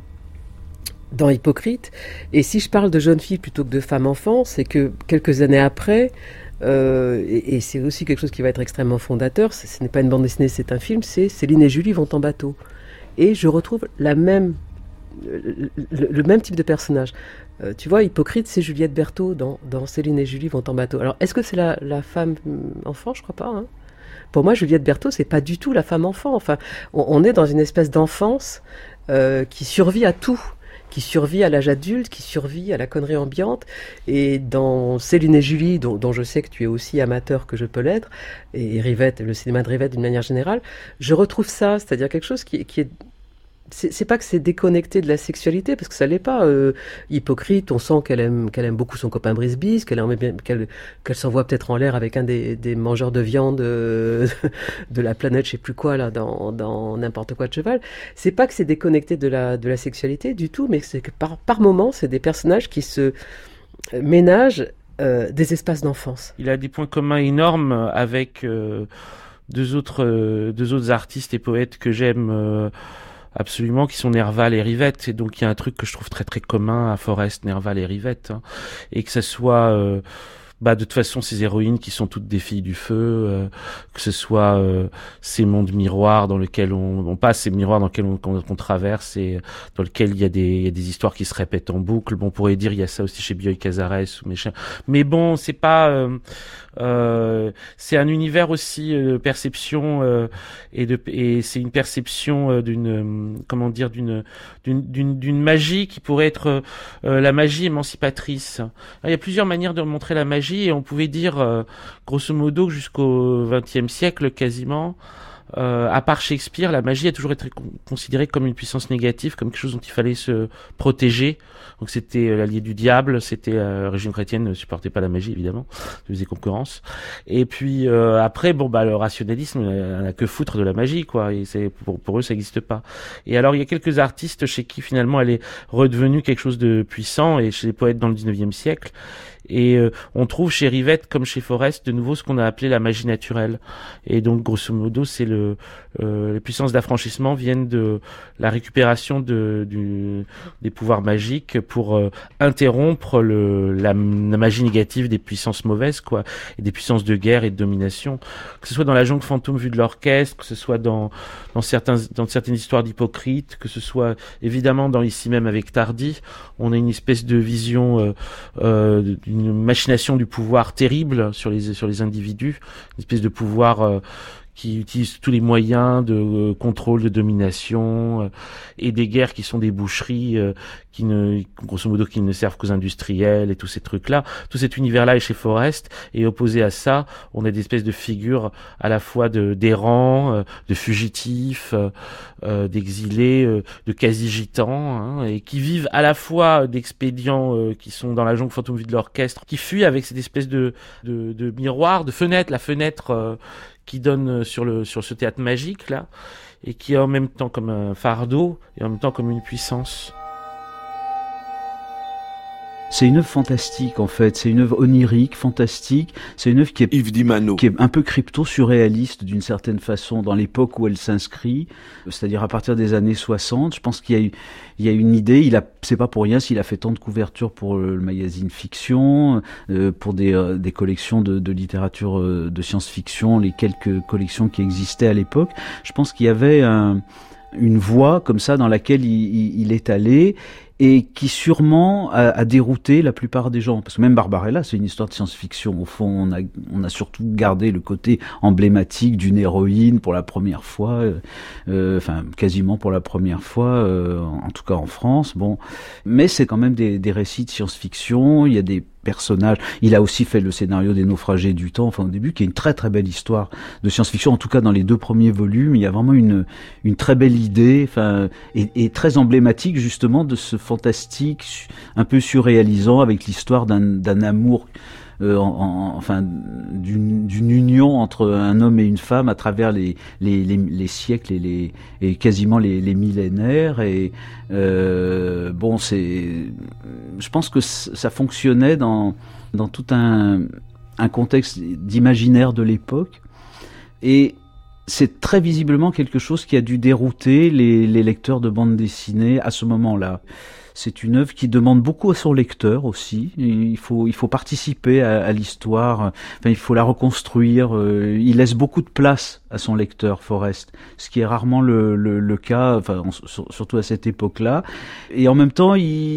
Hypocrite. Et si je parle de jeune fille plutôt que de femme-enfant, c'est que quelques années après, et c'est aussi quelque chose qui va être extrêmement fondateur. Ce n'est pas une bande dessinée, c'est un film. C'est Céline et Julie vont en bateau. Et je retrouve le même type de personnage. Tu vois, Hypocrite, c'est Juliette Berthaud dans Céline et Julie vont en bateau. Alors, est-ce que c'est la femme enfant? Je crois pas. Hein. Pour moi, Juliette Berthaud, c'est pas du tout la femme enfant. Enfin, on est dans une espèce d'enfance qui survit à tout, qui survit à l'âge adulte, qui survit à la connerie ambiante. Et dans Céline et Julie, dont je sais que tu es aussi amateur que je peux l'être, et Rivette, le cinéma de Rivette d'une manière générale, je retrouve ça, c'est-à-dire quelque chose qui est c'est pas que c'est déconnecté de la sexualité, parce que ça l'est pas. Hypocrite, on sent qu'elle aime beaucoup son copain Brisbis, qu'elle s'envoie peut-être en l'air avec un des mangeurs de viande de la planète, je sais plus quoi là, dans n'importe quoi de cheval. C'est pas que c'est déconnecté de la sexualité du tout, mais c'est que par moment, c'est des personnages qui se ménagent des espaces d'enfance. Il a des points communs énormes avec deux autres artistes et poètes que j'aime. Absolument, qui sont Nerval et Rivette. Et donc, il y a un truc que je trouve très très commun à Forest, Nerval et Rivette. Hein. Et que ça soit, de toute façon, ces héroïnes qui sont toutes des filles du feu, que ce soit ces mondes miroirs dans lesquels on passe, ces miroirs dans lesquels on traverse et dans lesquels il y a des histoires qui se répètent en boucle. Bon, on pourrait dire, il y a ça aussi chez Bioy Cazares ou machin. Mais bon, c'est pas... c'est un univers aussi de perception et c'est une perception d'une magie qui pourrait être la magie émancipatrice. Il y a plusieurs manières de montrer la magie et on pouvait dire grosso modo que jusqu'au XXe siècle quasiment, à part Shakespeare, la magie a toujours été considérée comme une puissance négative, comme quelque chose dont il fallait se protéger. Donc c'était l'allié du diable, c'était la religion chrétienne ne supportait pas la magie évidemment, faisait concurrence. Et puis après le rationalisme n'a que foutre de la magie quoi, et c'est pour eux ça n'existe pas. Et alors il y a quelques artistes chez qui finalement elle est redevenue quelque chose de puissant, et chez les poètes dans le 19e siècle. Et on trouve chez Rivette comme chez Forest de nouveau ce qu'on a appelé la magie naturelle. Et donc grosso modo c'est les puissances d'affranchissement viennent de la récupération des pouvoirs magiques pour interrompre la magie négative des puissances mauvaises quoi, et des puissances de guerre et de domination, que ce soit dans la jungle fantôme vue de l'orchestre, que ce soit dans certaines histoires d'Hypocrite, que ce soit évidemment dans Ici même avec Tardy. On a une espèce de vision d'une machination du pouvoir terrible sur les individus, une espèce de pouvoir qui utilise tous les moyens de contrôle, de domination, et des guerres qui sont des boucheries grosso modo, qui ne servent qu'aux industriels et tous ces trucs-là. Tout cet univers-là est chez Forest, et opposé à ça, on a des espèces de figures à la fois d'errants, de fugitifs, d'exilés, de quasi-gitans, hein, et qui vivent à la fois d'expédients qui sont dans la jungle fantôme vue de l'orchestre, qui fuient avec cette espèce de miroir, de fenêtre, la fenêtre qui donne sur ce théâtre magique là, et qui est en même temps comme un fardeau et en même temps comme une puissance. C'est une œuvre fantastique en fait, c'est une œuvre onirique, fantastique, c'est une œuvre qui est un peu crypto-surréaliste d'une certaine façon dans l'époque où elle s'inscrit, c'est-à-dire à partir des années 60. Je pense qu'il y a une idée, c'est pas pour rien s'il a fait tant de couvertures pour le magazine Fiction, pour des collections de littérature de science-fiction, les quelques collections qui existaient à l'époque. Je pense qu'il y avait une voie comme ça dans laquelle il est allé, et qui sûrement a dérouté la plupart des gens. Parce que même Barbarella, c'est une histoire de science-fiction. Au fond, on a surtout gardé le côté emblématique d'une héroïne pour la première fois, quasiment pour la première fois, en tout cas en France. Bon, mais c'est quand même des récits de science-fiction. Il y a des personnages. Il a aussi fait le scénario des Naufragés du temps, au début, qui est une très très belle histoire de science-fiction. En tout cas, dans les 2 premiers volumes, il y a vraiment une très belle idée, et très emblématique justement de ce fantastique, un peu surréalisant, avec l'histoire d'un amour, d'une union entre un homme et une femme à travers les siècles et quasiment les millénaires. Et je pense que ça fonctionnait dans tout un contexte d'imaginaire de l'époque, et c'est très visiblement quelque chose qui a dû dérouter les lecteurs de bande dessinée à ce moment-là. C'est une œuvre qui demande beaucoup à son lecteur aussi. Il faut participer à l'histoire. Enfin, il faut la reconstruire. Il laisse beaucoup de place à son lecteur, Forest, ce qui est rarement le cas, enfin, surtout à cette époque-là. Et en même temps,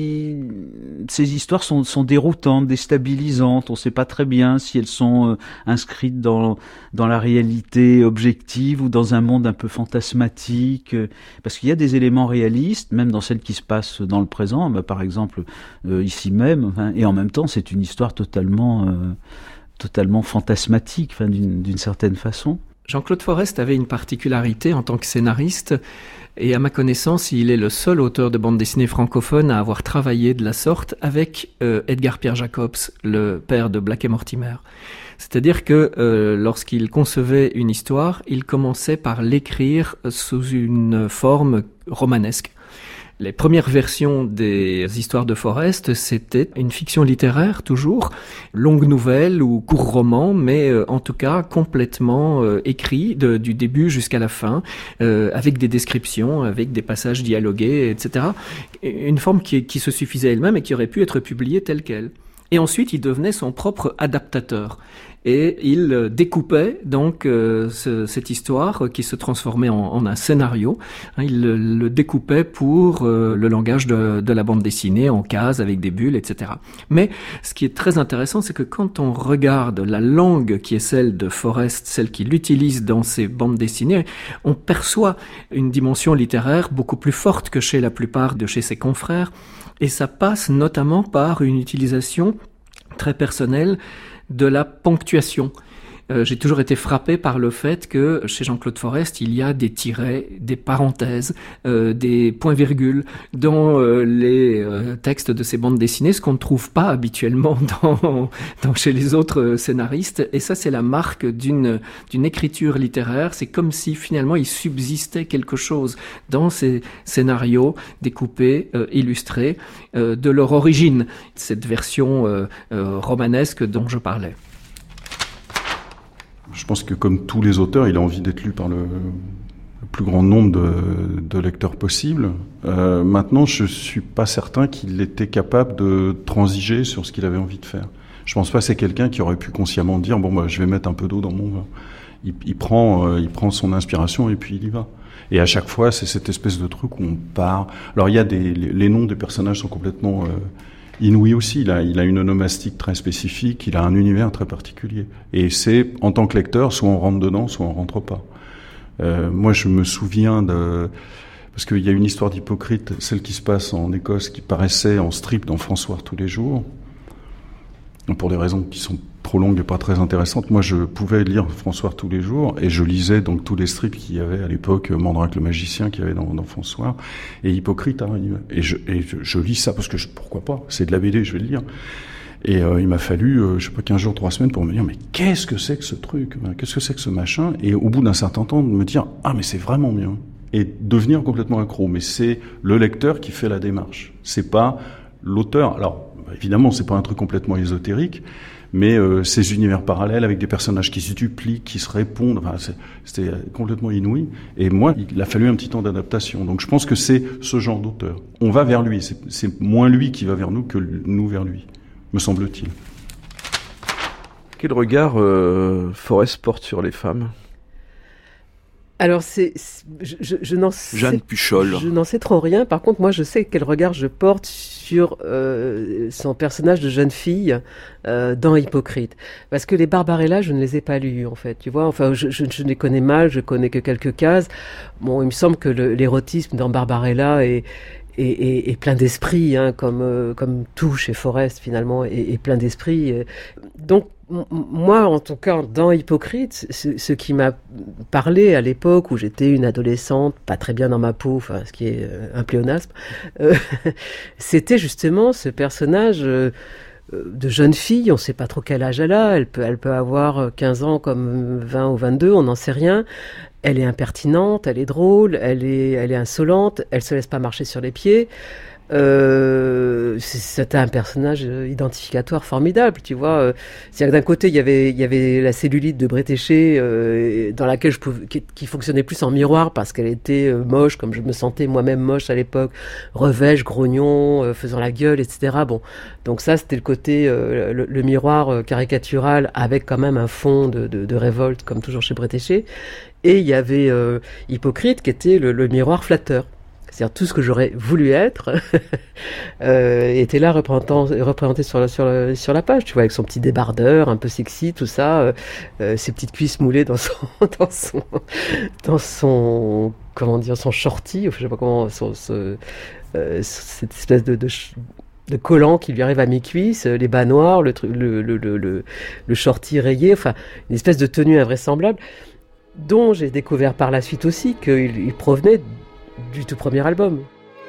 ces histoires sont déroutantes, déstabilisantes. On ne sait pas très bien si elles sont inscrites dans la réalité objective ou dans un monde un peu fantasmatique. Parce qu'il y a des éléments réalistes, même dans celles qui se passent dans le présent, par exemple ici même. Et en même temps, c'est une histoire totalement fantasmatique, d'une certaine façon. Jean-Claude Forest avait une particularité en tant que scénariste, et à ma connaissance, il est le seul auteur de bande dessinée francophone à avoir travaillé de la sorte avec Edgar Pierre Jacobs, le père de Black et Mortimer. C'est-à-dire que lorsqu'il concevait une histoire, il commençait par l'écrire sous une forme romanesque. Les premières versions des histoires de Forest, c'était une fiction littéraire, toujours, longue nouvelle ou court roman, mais en tout cas complètement écrit du début jusqu'à la fin, avec des descriptions, avec des passages dialogués, etc. Une forme qui se suffisait elle-même et qui aurait pu être publiée telle qu'elle. Et ensuite, il devenait son propre adaptateur. Et il découpait donc cette histoire qui se transformait en un scénario. Il le découpait pour le langage de la bande dessinée en cases avec des bulles, etc. Mais ce qui est très intéressant, c'est que quand on regarde la langue qui est celle de Forest, celle qu'il utilise dans ses bandes dessinées, on perçoit une dimension littéraire beaucoup plus forte que chez la plupart de ses confrères. Et ça passe notamment par une utilisation très personnelle de la ponctuation. J'ai toujours été frappé par le fait que chez Jean-Claude Forest, il y a des tirets, des parenthèses, des points-virgules dans les textes de ses bandes dessinées, ce qu'on ne trouve pas habituellement chez les autres scénaristes. Et ça, c'est la marque d'une écriture littéraire. C'est comme si finalement il subsistait quelque chose dans ces scénarios découpés, illustrés, de leur origine, cette version romanesque dont je parlais. Je pense que comme tous les auteurs, il a envie d'être lu par le plus grand nombre de lecteurs possible. Maintenant, je suis pas certain qu'il était capable de transiger sur ce qu'il avait envie de faire. Je pense pas que c'est quelqu'un qui aurait pu consciemment dire bon, je vais mettre un peu d'eau dans mon vin. Il prend son inspiration et puis il y va. Et à chaque fois, c'est cette espèce de truc où on part. Alors il y a les noms des personnages sont complètement inouï aussi, il a une onomastique très spécifique, il a un univers très particulier. Et c'est, en tant que lecteur, soit on rentre dedans, soit on rentre pas. Moi, je me souviens parce qu'il y a une histoire d'Hypocrite, celle qui se passe en Écosse, qui paraissait en strip dans François tous les jours. Pour des raisons qui sont trop longues et pas très intéressantes. Moi, je pouvais lire François tous les jours, et je lisais donc tous les strips qu'il y avait à l'époque, Mandrake le magicien qu'il y avait dans François, et Hypocrite arrive. Et je lis ça parce que pourquoi pas, c'est de la BD, je vais le lire. Et il m'a fallu, 15 jours, 3 semaines pour me dire, mais qu'est-ce que c'est que ce truc? Qu'est-ce que c'est que ce machin? Et au bout d'un certain temps, de me dire, ah, mais c'est vraiment bien. Et devenir complètement accro. Mais c'est le lecteur qui fait la démarche. C'est pas l'auteur. Alors, évidemment, c'est pas un truc complètement ésotérique, mais ces univers parallèles avec des personnages qui se dupliquent, qui se répondent, enfin, c'était complètement inouï. Et moi, il a fallu un petit temps d'adaptation. Donc je pense que c'est ce genre d'auteur. On va vers lui, c'est moins lui qui va vers nous que nous vers lui, me semble-t-il. Quel regard Forest porte sur les femmes ? Alors, je n'en sais... Jeanne Puchol. Je n'en sais trop rien. Par contre, moi, je sais quel regard je porte sur son personnage de jeune fille dans Hypocrite. Parce que les Barbarella, je ne les ai pas lus, en fait. Tu vois, enfin, je les connais mal, je connais que quelques cases. Bon, il me semble que l'érotisme dans Barbarella est plein d'esprit, hein, comme tout chez Forest, finalement, est plein d'esprit. Donc, moi, en tout cas, dans Hypocrite, ce qui m'a parlé à l'époque où j'étais une adolescente, pas très bien dans ma peau, enfin, ce qui est un pléonasme, c'était justement ce personnage de jeune fille, on ne sait pas trop quel âge elle a, elle peut avoir 15 ans comme 20 ou 22, on n'en sait rien. Elle est impertinente, elle est drôle, elle est insolente, elle se laisse pas marcher sur les pieds. C'était un personnage identificatoire formidable, tu vois. C'est-à-dire que d'un côté, il y avait la cellulite de Bretéché, dans laquelle qui fonctionnait plus en miroir parce qu'elle était moche, comme je me sentais moi-même moche à l'époque, revêche, grognon, faisant la gueule, etc. Bon, donc ça, c'était le côté, le miroir caricatural avec quand même un fond de révolte, comme toujours chez Bretéché. Et il y avait Hypocrite qui était le miroir flatteur. C'est-à-dire tout ce que j'aurais voulu être était là représenté sur la page, tu vois, avec son petit débardeur un peu sexy, tout ça, ses petites cuisses moulées dans son comment dire, son shorty, je sais pas comment, cette espèce de collant qui lui arrive à mi-cuisse, les bas noirs, le shorty rayé, enfin une espèce de tenue invraisemblable dont j'ai découvert par la suite aussi qu'il provenait du tout premier album.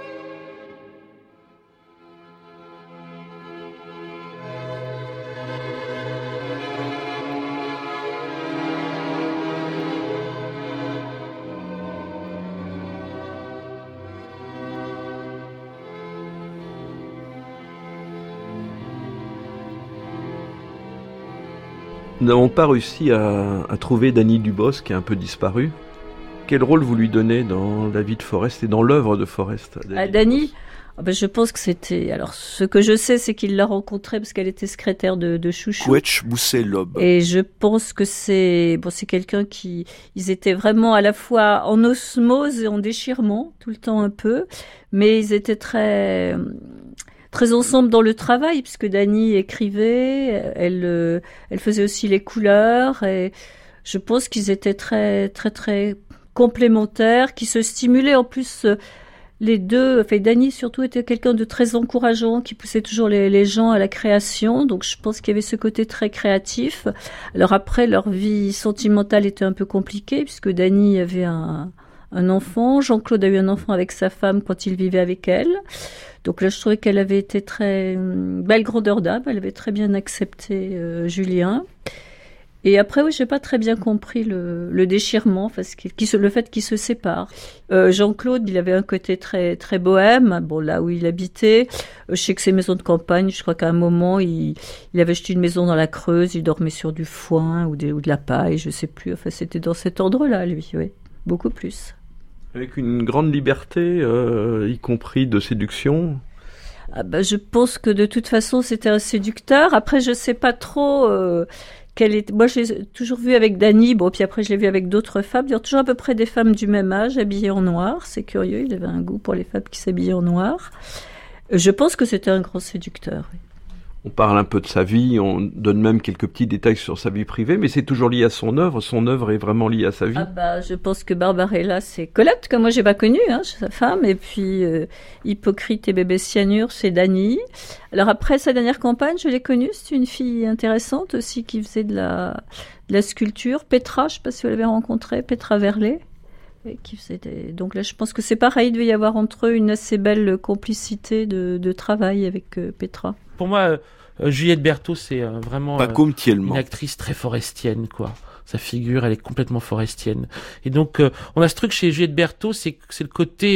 Nous n'avons pas réussi à trouver Danny Dubos, qui est un peu disparu. Quel rôle vous lui donnez dans la vie de Forest et dans l'œuvre de Forest? Danny, je pense que c'était... Alors, ce que je sais, c'est qu'il l'a rencontrée parce qu'elle était secrétaire de Chouchou. Quetch Bousselob. Et je pense que c'est quelqu'un qui... Ils étaient vraiment à la fois en osmose et en déchirement, tout le temps un peu. Mais ils étaient très ensemble dans le travail, puisque Danny écrivait, elle faisait aussi les couleurs. Et je pense qu'ils étaient très, très, très complémentaires, qui se stimulaient en plus les deux. Enfin, Danny surtout était quelqu'un de très encourageant, qui poussait toujours les gens à la création, donc je pense qu'il y avait ce côté très créatif. Alors après, leur vie sentimentale était un peu compliquée, puisque Danny avait un enfant, Jean-Claude a eu un enfant avec sa femme quand il vivait avec elle. Donc là, je trouvais qu'elle avait été très belle grandeur d'âme, elle avait très bien accepté Julien. Et après, oui, j'ai pas très bien compris le déchirement, parce le fait qu'il se sépare. Jean-Claude, il avait un côté très, très bohème, bon, là où il habitait. Je sais que ses maisons de campagne, je crois qu'à un moment, il avait acheté une maison dans la Creuse, il dormait sur du foin ou de la paille, je sais plus. Enfin, c'était dans cet ordre-là, lui, oui. Beaucoup plus. Avec une grande liberté, y compris de séduction. Je pense que de toute façon, c'était un séducteur. Après, je sais pas trop... Moi, je l'ai toujours vu avec Danny, bon, puis après, je l'ai vu avec d'autres femmes, toujours à peu près des femmes du même âge, habillées en noir. C'est curieux, il avait un goût pour les femmes qui s'habillaient en noir. Je pense que c'était un grand séducteur, oui. On parle un peu de sa vie, on donne même quelques petits détails sur sa vie privée, mais c'est toujours lié à son œuvre. Son œuvre est vraiment liée à sa vie. Je pense que Barbarella, c'est Colette, que moi j'ai pas connue, sa femme, et puis Hypocrite et Bébé Cyanure, c'est Danny. Alors après sa dernière campagne, je l'ai connue, c'est une fille intéressante aussi qui faisait de la sculpture. Petra, je sais pas si vous l'avez rencontrée, Petra Verlet. Qui faisait Donc là, je pense que c'est pareil, il devait y avoir entre eux une assez belle complicité de travail avec Petra. Pour moi, Juliette Berthaud, c'est vraiment une actrice très forestienne, quoi. Sa figure, elle est complètement forestienne. Et donc, on a ce truc chez Juliette Berthaud, c'est le côté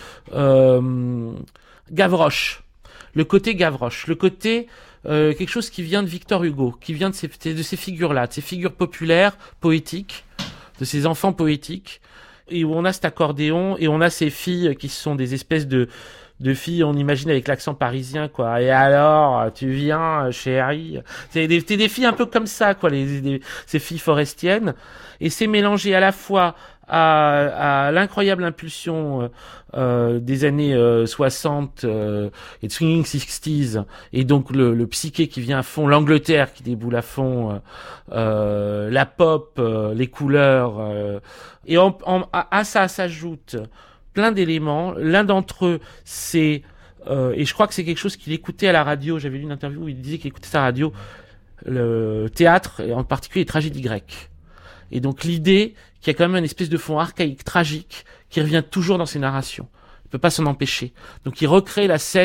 Gavroche. Le côté Gavroche. Le côté quelque chose qui vient de Victor Hugo, qui vient de ces figures-là, de ces figures populaires, poétiques, de ces enfants poétiques, et où on a cet accordéon, et on a ces filles qui sont des espèces de filles, on imagine avec l'accent parisien, quoi. Et alors, tu viens, chérie. C'est des filles un peu comme ça, quoi, ces filles forestiennes. Et c'est mélangé à la fois à l'incroyable impulsion des années 60 et de swinging 60s, et donc le psyché qui vient à fond, l'Angleterre qui déboule à fond, la pop, les couleurs, et à ça s'ajoute plein d'éléments. L'un d'entre eux, c'est et je crois que c'est quelque chose qu'il écoutait à la radio. J'avais lu une interview où il disait qu'il écoutait sa radio, le théâtre, et en particulier les tragédies grecques. Et donc l'idée qu'il y a quand même une espèce de fond archaïque, tragique, qui revient toujours dans ses narrations. Il peut pas s'en empêcher. Donc il recrée la scène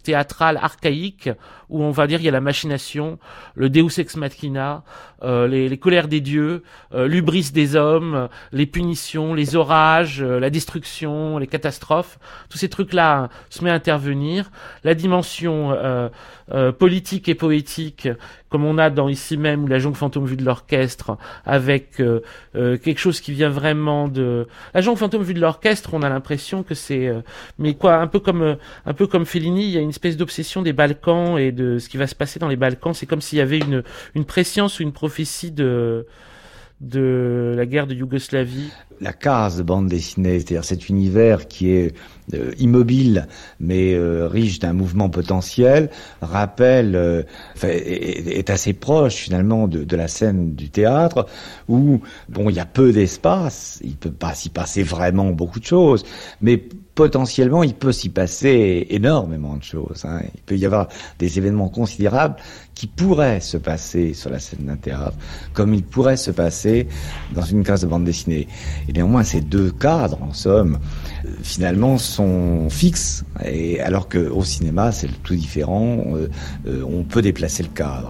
théâtrale archaïque où on va dire il y a la machination, le Deus ex machina, les colères des dieux, l'hubris des hommes, les punitions, les orages, la destruction, les catastrophes. Tous ces trucs-là se met à intervenir. La dimension politique et poétique, comme on a dans Ici même ou La Jonque fantôme vue de l'orchestre, avec quelque chose qui vient vraiment de... La Jonque fantôme vue de l'orchestre, on a l'impression que c'est... mais quoi, un peu comme Fellini, il y a une espèce d'obsession des Balkans et de ce qui va se passer dans les Balkans. C'est comme s'il y avait une prescience ou une prophétie de la guerre de Yougoslavie. La case de bande dessinée, c'est-à-dire cet univers qui est immobile mais riche d'un mouvement potentiel, rappelle, est assez proche finalement de la scène du théâtre où bon, il y a peu d'espace, il peut pas s'y passer vraiment beaucoup de choses, mais potentiellement il peut s'y passer énormément de choses. Hein. Il peut y avoir des événements considérables qui pourraient se passer sur la scène d'un théâtre, comme il pourrait se passer dans une case de bande dessinée. Et néanmoins, ces deux cadres, en somme, finalement, sont fixes, et alors qu'au cinéma, c'est tout différent, on peut déplacer le cadre.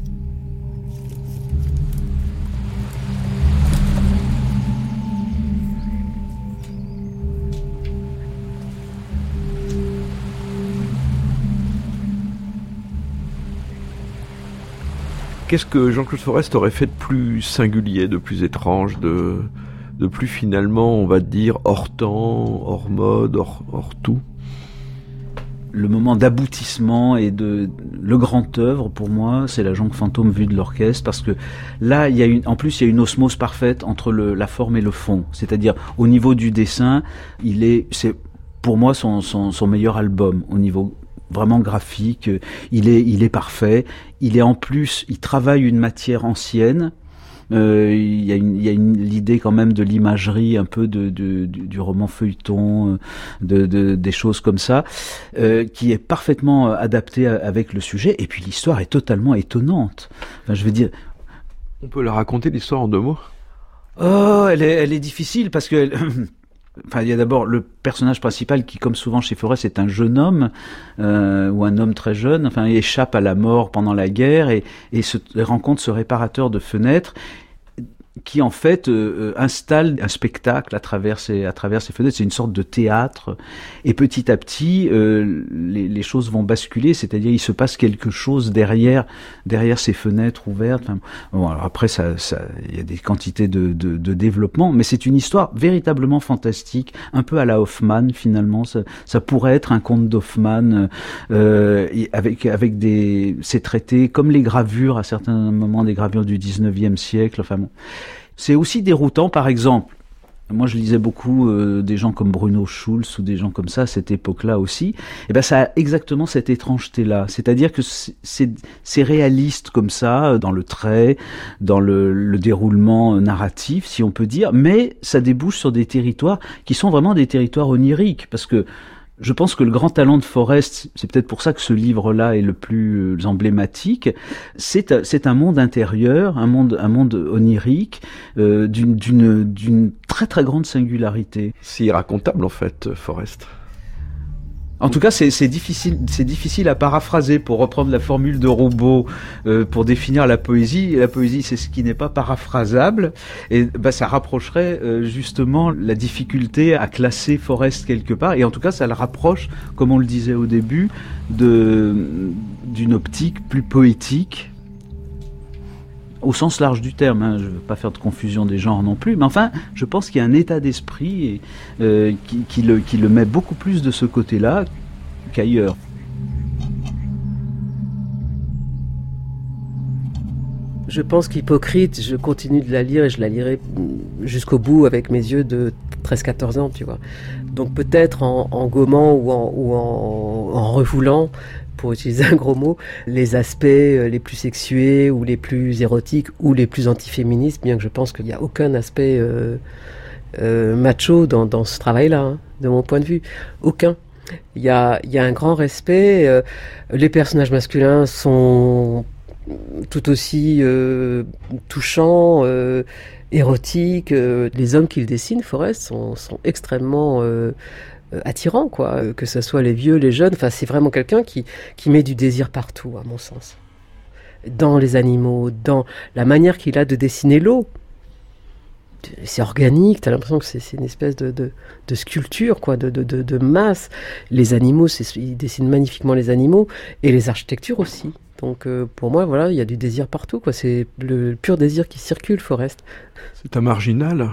Qu'est-ce que Jean-Claude Forest aurait fait de plus singulier, de plus étrange, de plus finalement, on va dire, hors temps, hors mode, hors tout? Le moment d'aboutissement et le grand œuvre pour moi, c'est La Jonque fantôme vue de l'orchestre, parce que là, en plus, il y a une osmose parfaite entre la forme et le fond. C'est-à-dire, au niveau du dessin, c'est pour moi son meilleur album au niveau vraiment graphique, il est parfait. Il travaille une matière ancienne. Il y a l'idée quand même de l'imagerie, un peu du roman feuilleton, des choses comme ça, qui est parfaitement adaptée avec le sujet. Et puis l'histoire est totalement étonnante. Enfin, je veux dire, on peut la raconter l'histoire en 2 mots. Oh, elle est difficile parce que. Enfin, il y a d'abord le personnage principal qui, comme souvent chez Forest, est un jeune homme ou un homme très jeune. Enfin, il échappe à la mort pendant la guerre et rencontre ce réparateur de fenêtres qui en fait installe un spectacle à travers ses fenêtres. C'est une sorte de théâtre. Et petit à petit, les choses vont basculer, c'est-à-dire il se passe quelque chose derrière ces fenêtres ouvertes. Enfin, bon, alors après, il y a des quantités de développement, mais c'est une histoire véritablement fantastique, un peu à la Hoffmann finalement. Ça pourrait être un conte d'Hoffmann avec c'est traité comme les gravures à certains moments, des gravures du 19e siècle. Enfin bon. C'est aussi déroutant, par exemple. Moi, je lisais beaucoup des gens comme Bruno Schulz ou des gens comme ça à cette époque-là aussi. Et ben, ça a exactement cette étrangeté-là. C'est-à-dire que c'est réaliste comme ça, dans le trait, dans le déroulement narratif, si on peut dire, mais ça débouche sur des territoires qui sont vraiment des territoires oniriques, parce que je pense que le grand talent de Forest, c'est peut-être pour ça que ce livre-là est le plus emblématique, c'est un monde intérieur, un monde onirique, d'une très très grande singularité. C'est irracontable en fait, Forest. En tout cas, c'est difficile à paraphraser, pour reprendre la formule de Roubaud, pour définir la poésie. La poésie, c'est ce qui n'est pas paraphrasable, et ça rapprocherait justement la difficulté à classer Forest quelque part. Et en tout cas, ça le rapproche, comme on le disait au début, d'une optique plus poétique. Au sens large du terme, hein. Je ne veux pas faire de confusion des genres non plus, mais enfin, je pense qu'il y a un état d'esprit qui le met beaucoup plus de ce côté-là qu'ailleurs. Je pense qu'Hypocrite, je continue de la lire et je la lirai jusqu'au bout avec mes yeux de 13-14 ans, tu vois. Donc peut-être en gommant ou en refoulant, pour utiliser un gros mot, les aspects les plus sexués ou les plus érotiques ou les plus antiféministes, bien que je pense qu'il n'y a aucun aspect macho dans ce travail-là, hein, de mon point de vue. Aucun. Il y a un grand respect. Les personnages masculins sont tout aussi touchants, érotiques. Les hommes qu'il dessine, Forest, sont extrêmement attirant, quoi. Que ce soit les vieux, les jeunes. Enfin, c'est vraiment quelqu'un qui met du désir partout, à mon sens. Dans les animaux, dans la manière qu'il a de dessiner l'eau. C'est organique, t'as l'impression que c'est une espèce de sculpture, quoi, de masse. Les animaux, il dessine magnifiquement les animaux, et les architectures aussi. Donc pour moi, voilà, il y a du désir partout, quoi. C'est le pur désir qui circule, Forest. C'est un marginal.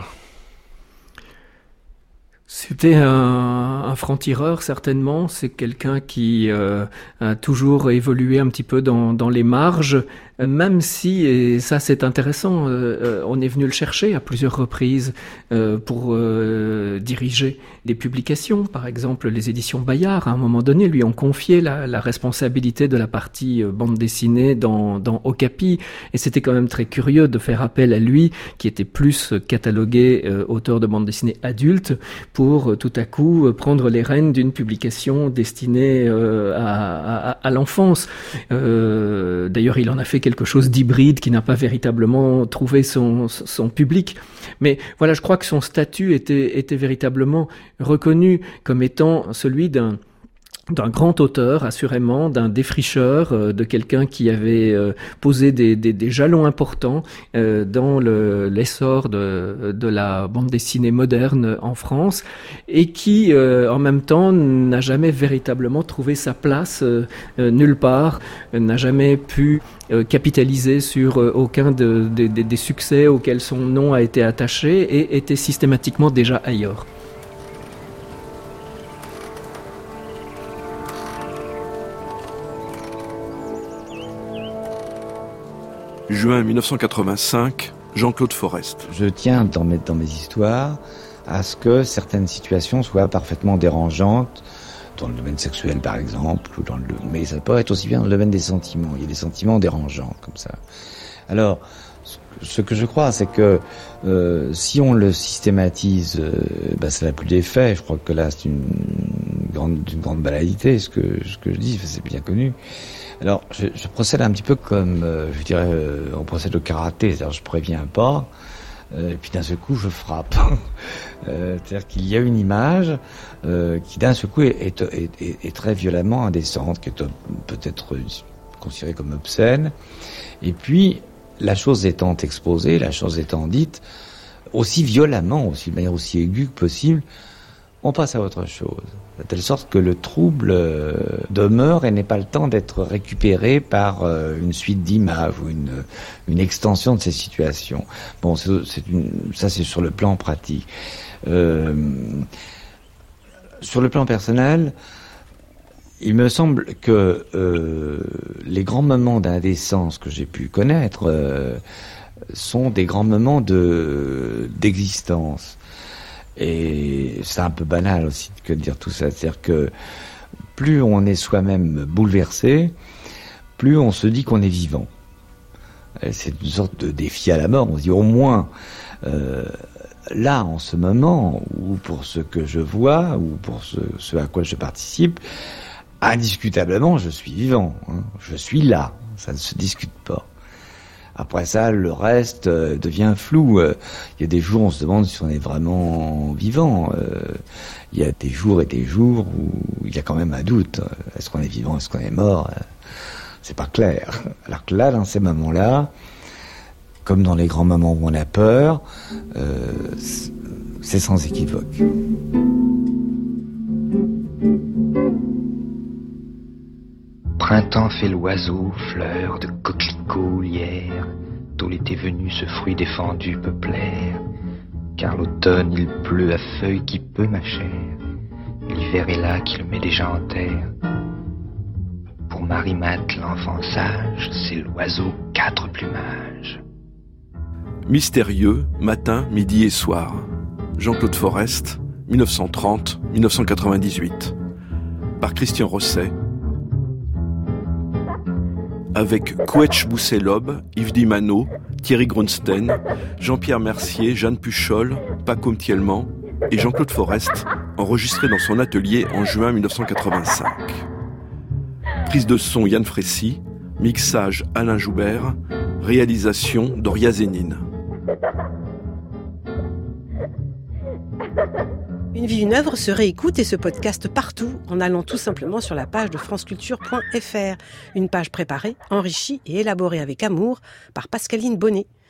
C'était un franc-tireur, certainement. C'est quelqu'un qui a toujours évolué un petit peu dans les marges, même si, et ça c'est intéressant, on est venu le chercher à plusieurs reprises pour diriger des publications. Par exemple, les éditions Bayard, à un moment donné, lui ont confié la responsabilité de la partie bande dessinée dans Okapi. Et c'était quand même très curieux de faire appel à lui, qui était plus catalogué auteur de bande dessinée adulte, pour tout à coup prendre les rênes d'une publication destinée à l'enfance. D'ailleurs, il en a fait quelque chose d'hybride qui n'a pas véritablement trouvé son public. Mais voilà, je crois que son statut était véritablement reconnu comme étant celui d'un grand auteur, assurément, d'un défricheur, de quelqu'un qui avait posé des jalons importants dans l'essor de la bande dessinée moderne en France, et qui, en même temps, n'a jamais véritablement trouvé sa place nulle part, n'a jamais pu capitaliser sur aucun des succès auxquels son nom a été attaché, et était systématiquement déjà ailleurs. Juin 1985, Jean-Claude Forest. Je tiens dans mes histoires à ce que certaines situations soient parfaitement dérangeantes, dans le domaine sexuel par exemple, mais ça peut être aussi bien dans le domaine des sentiments. Il y a des sentiments dérangeants comme ça. Alors, ce que je crois, c'est que si on le systématise, ça n'a plus d'effet. Je crois que là, c'est une grande banalité, ce que je dis, c'est bien connu. Alors, je procède un petit peu comme, je dirais, on procède au karaté, c'est-à-dire je préviens pas, et puis d'un seul coup je frappe. C'est-à-dire qu'il y a une image qui d'un seul coup est très violemment indécente, qui peut être considérée comme obscène, et puis la chose étant exposée, la chose étant dite, aussi violemment, aussi de manière aussi aiguë que possible, on passe à autre chose. De telle sorte que le trouble demeure et n'est pas le temps d'être récupéré par une suite d'images ou une extension de ces situations. Bon, ça c'est sur le plan pratique. Sur le plan personnel, il me semble que les grands moments d'indécence que j'ai pu connaître sont des grands moments d'existence. Et c'est un peu banal aussi que de dire tout ça. C'est-à-dire que plus on est soi-même bouleversé, plus on se dit qu'on est vivant. C'est une sorte de défi à la mort. On se dit au moins, là, en ce moment, ou pour ce que je vois, ou pour ce à quoi je participe, indiscutablement, je suis vivant. Je suis là. Ça ne se discute pas. Après ça, le reste devient flou. Il y a des jours, on se demande si on est vraiment vivant. Il y a des jours et des jours où il y a quand même un doute. Est-ce qu'on est vivant, est-ce qu'on est mort? C'est pas clair. Alors que là, dans ces moments-là, comme dans les grands moments où on a peur, c'est sans équivoque. Printemps fait l'oiseau, fleurs de coquelicots, lierre, tôt l'été venu ce fruit défendu peut plaire, car l'automne il pleut à feuilles qui peut ma chère, l'hiver est là qui le met déjà en terre. Pour Marie-Mat, l'enfant sage, c'est l'oiseau 4 plumages. Mystérieux, matin, midi et soir. Jean-Claude Forest, 1930-1998. Par Christian Rosset. Avec Quetch Bousselob, Yves Dimano, Thierry Grunstein, Jean-Pierre Mercier, Jeanne Puchol, Paco Mtielman et Jean-Claude Forest, enregistré dans son atelier en juin 1985. Prise de son Yann Frécy, mixage Alain Joubert, réalisation Doria Zénine. Une vie, une œuvre se réécoute et se podcast partout en allant tout simplement sur la page de franceculture.fr. Une page préparée, enrichie et élaborée avec amour par Pascaline Bonnet.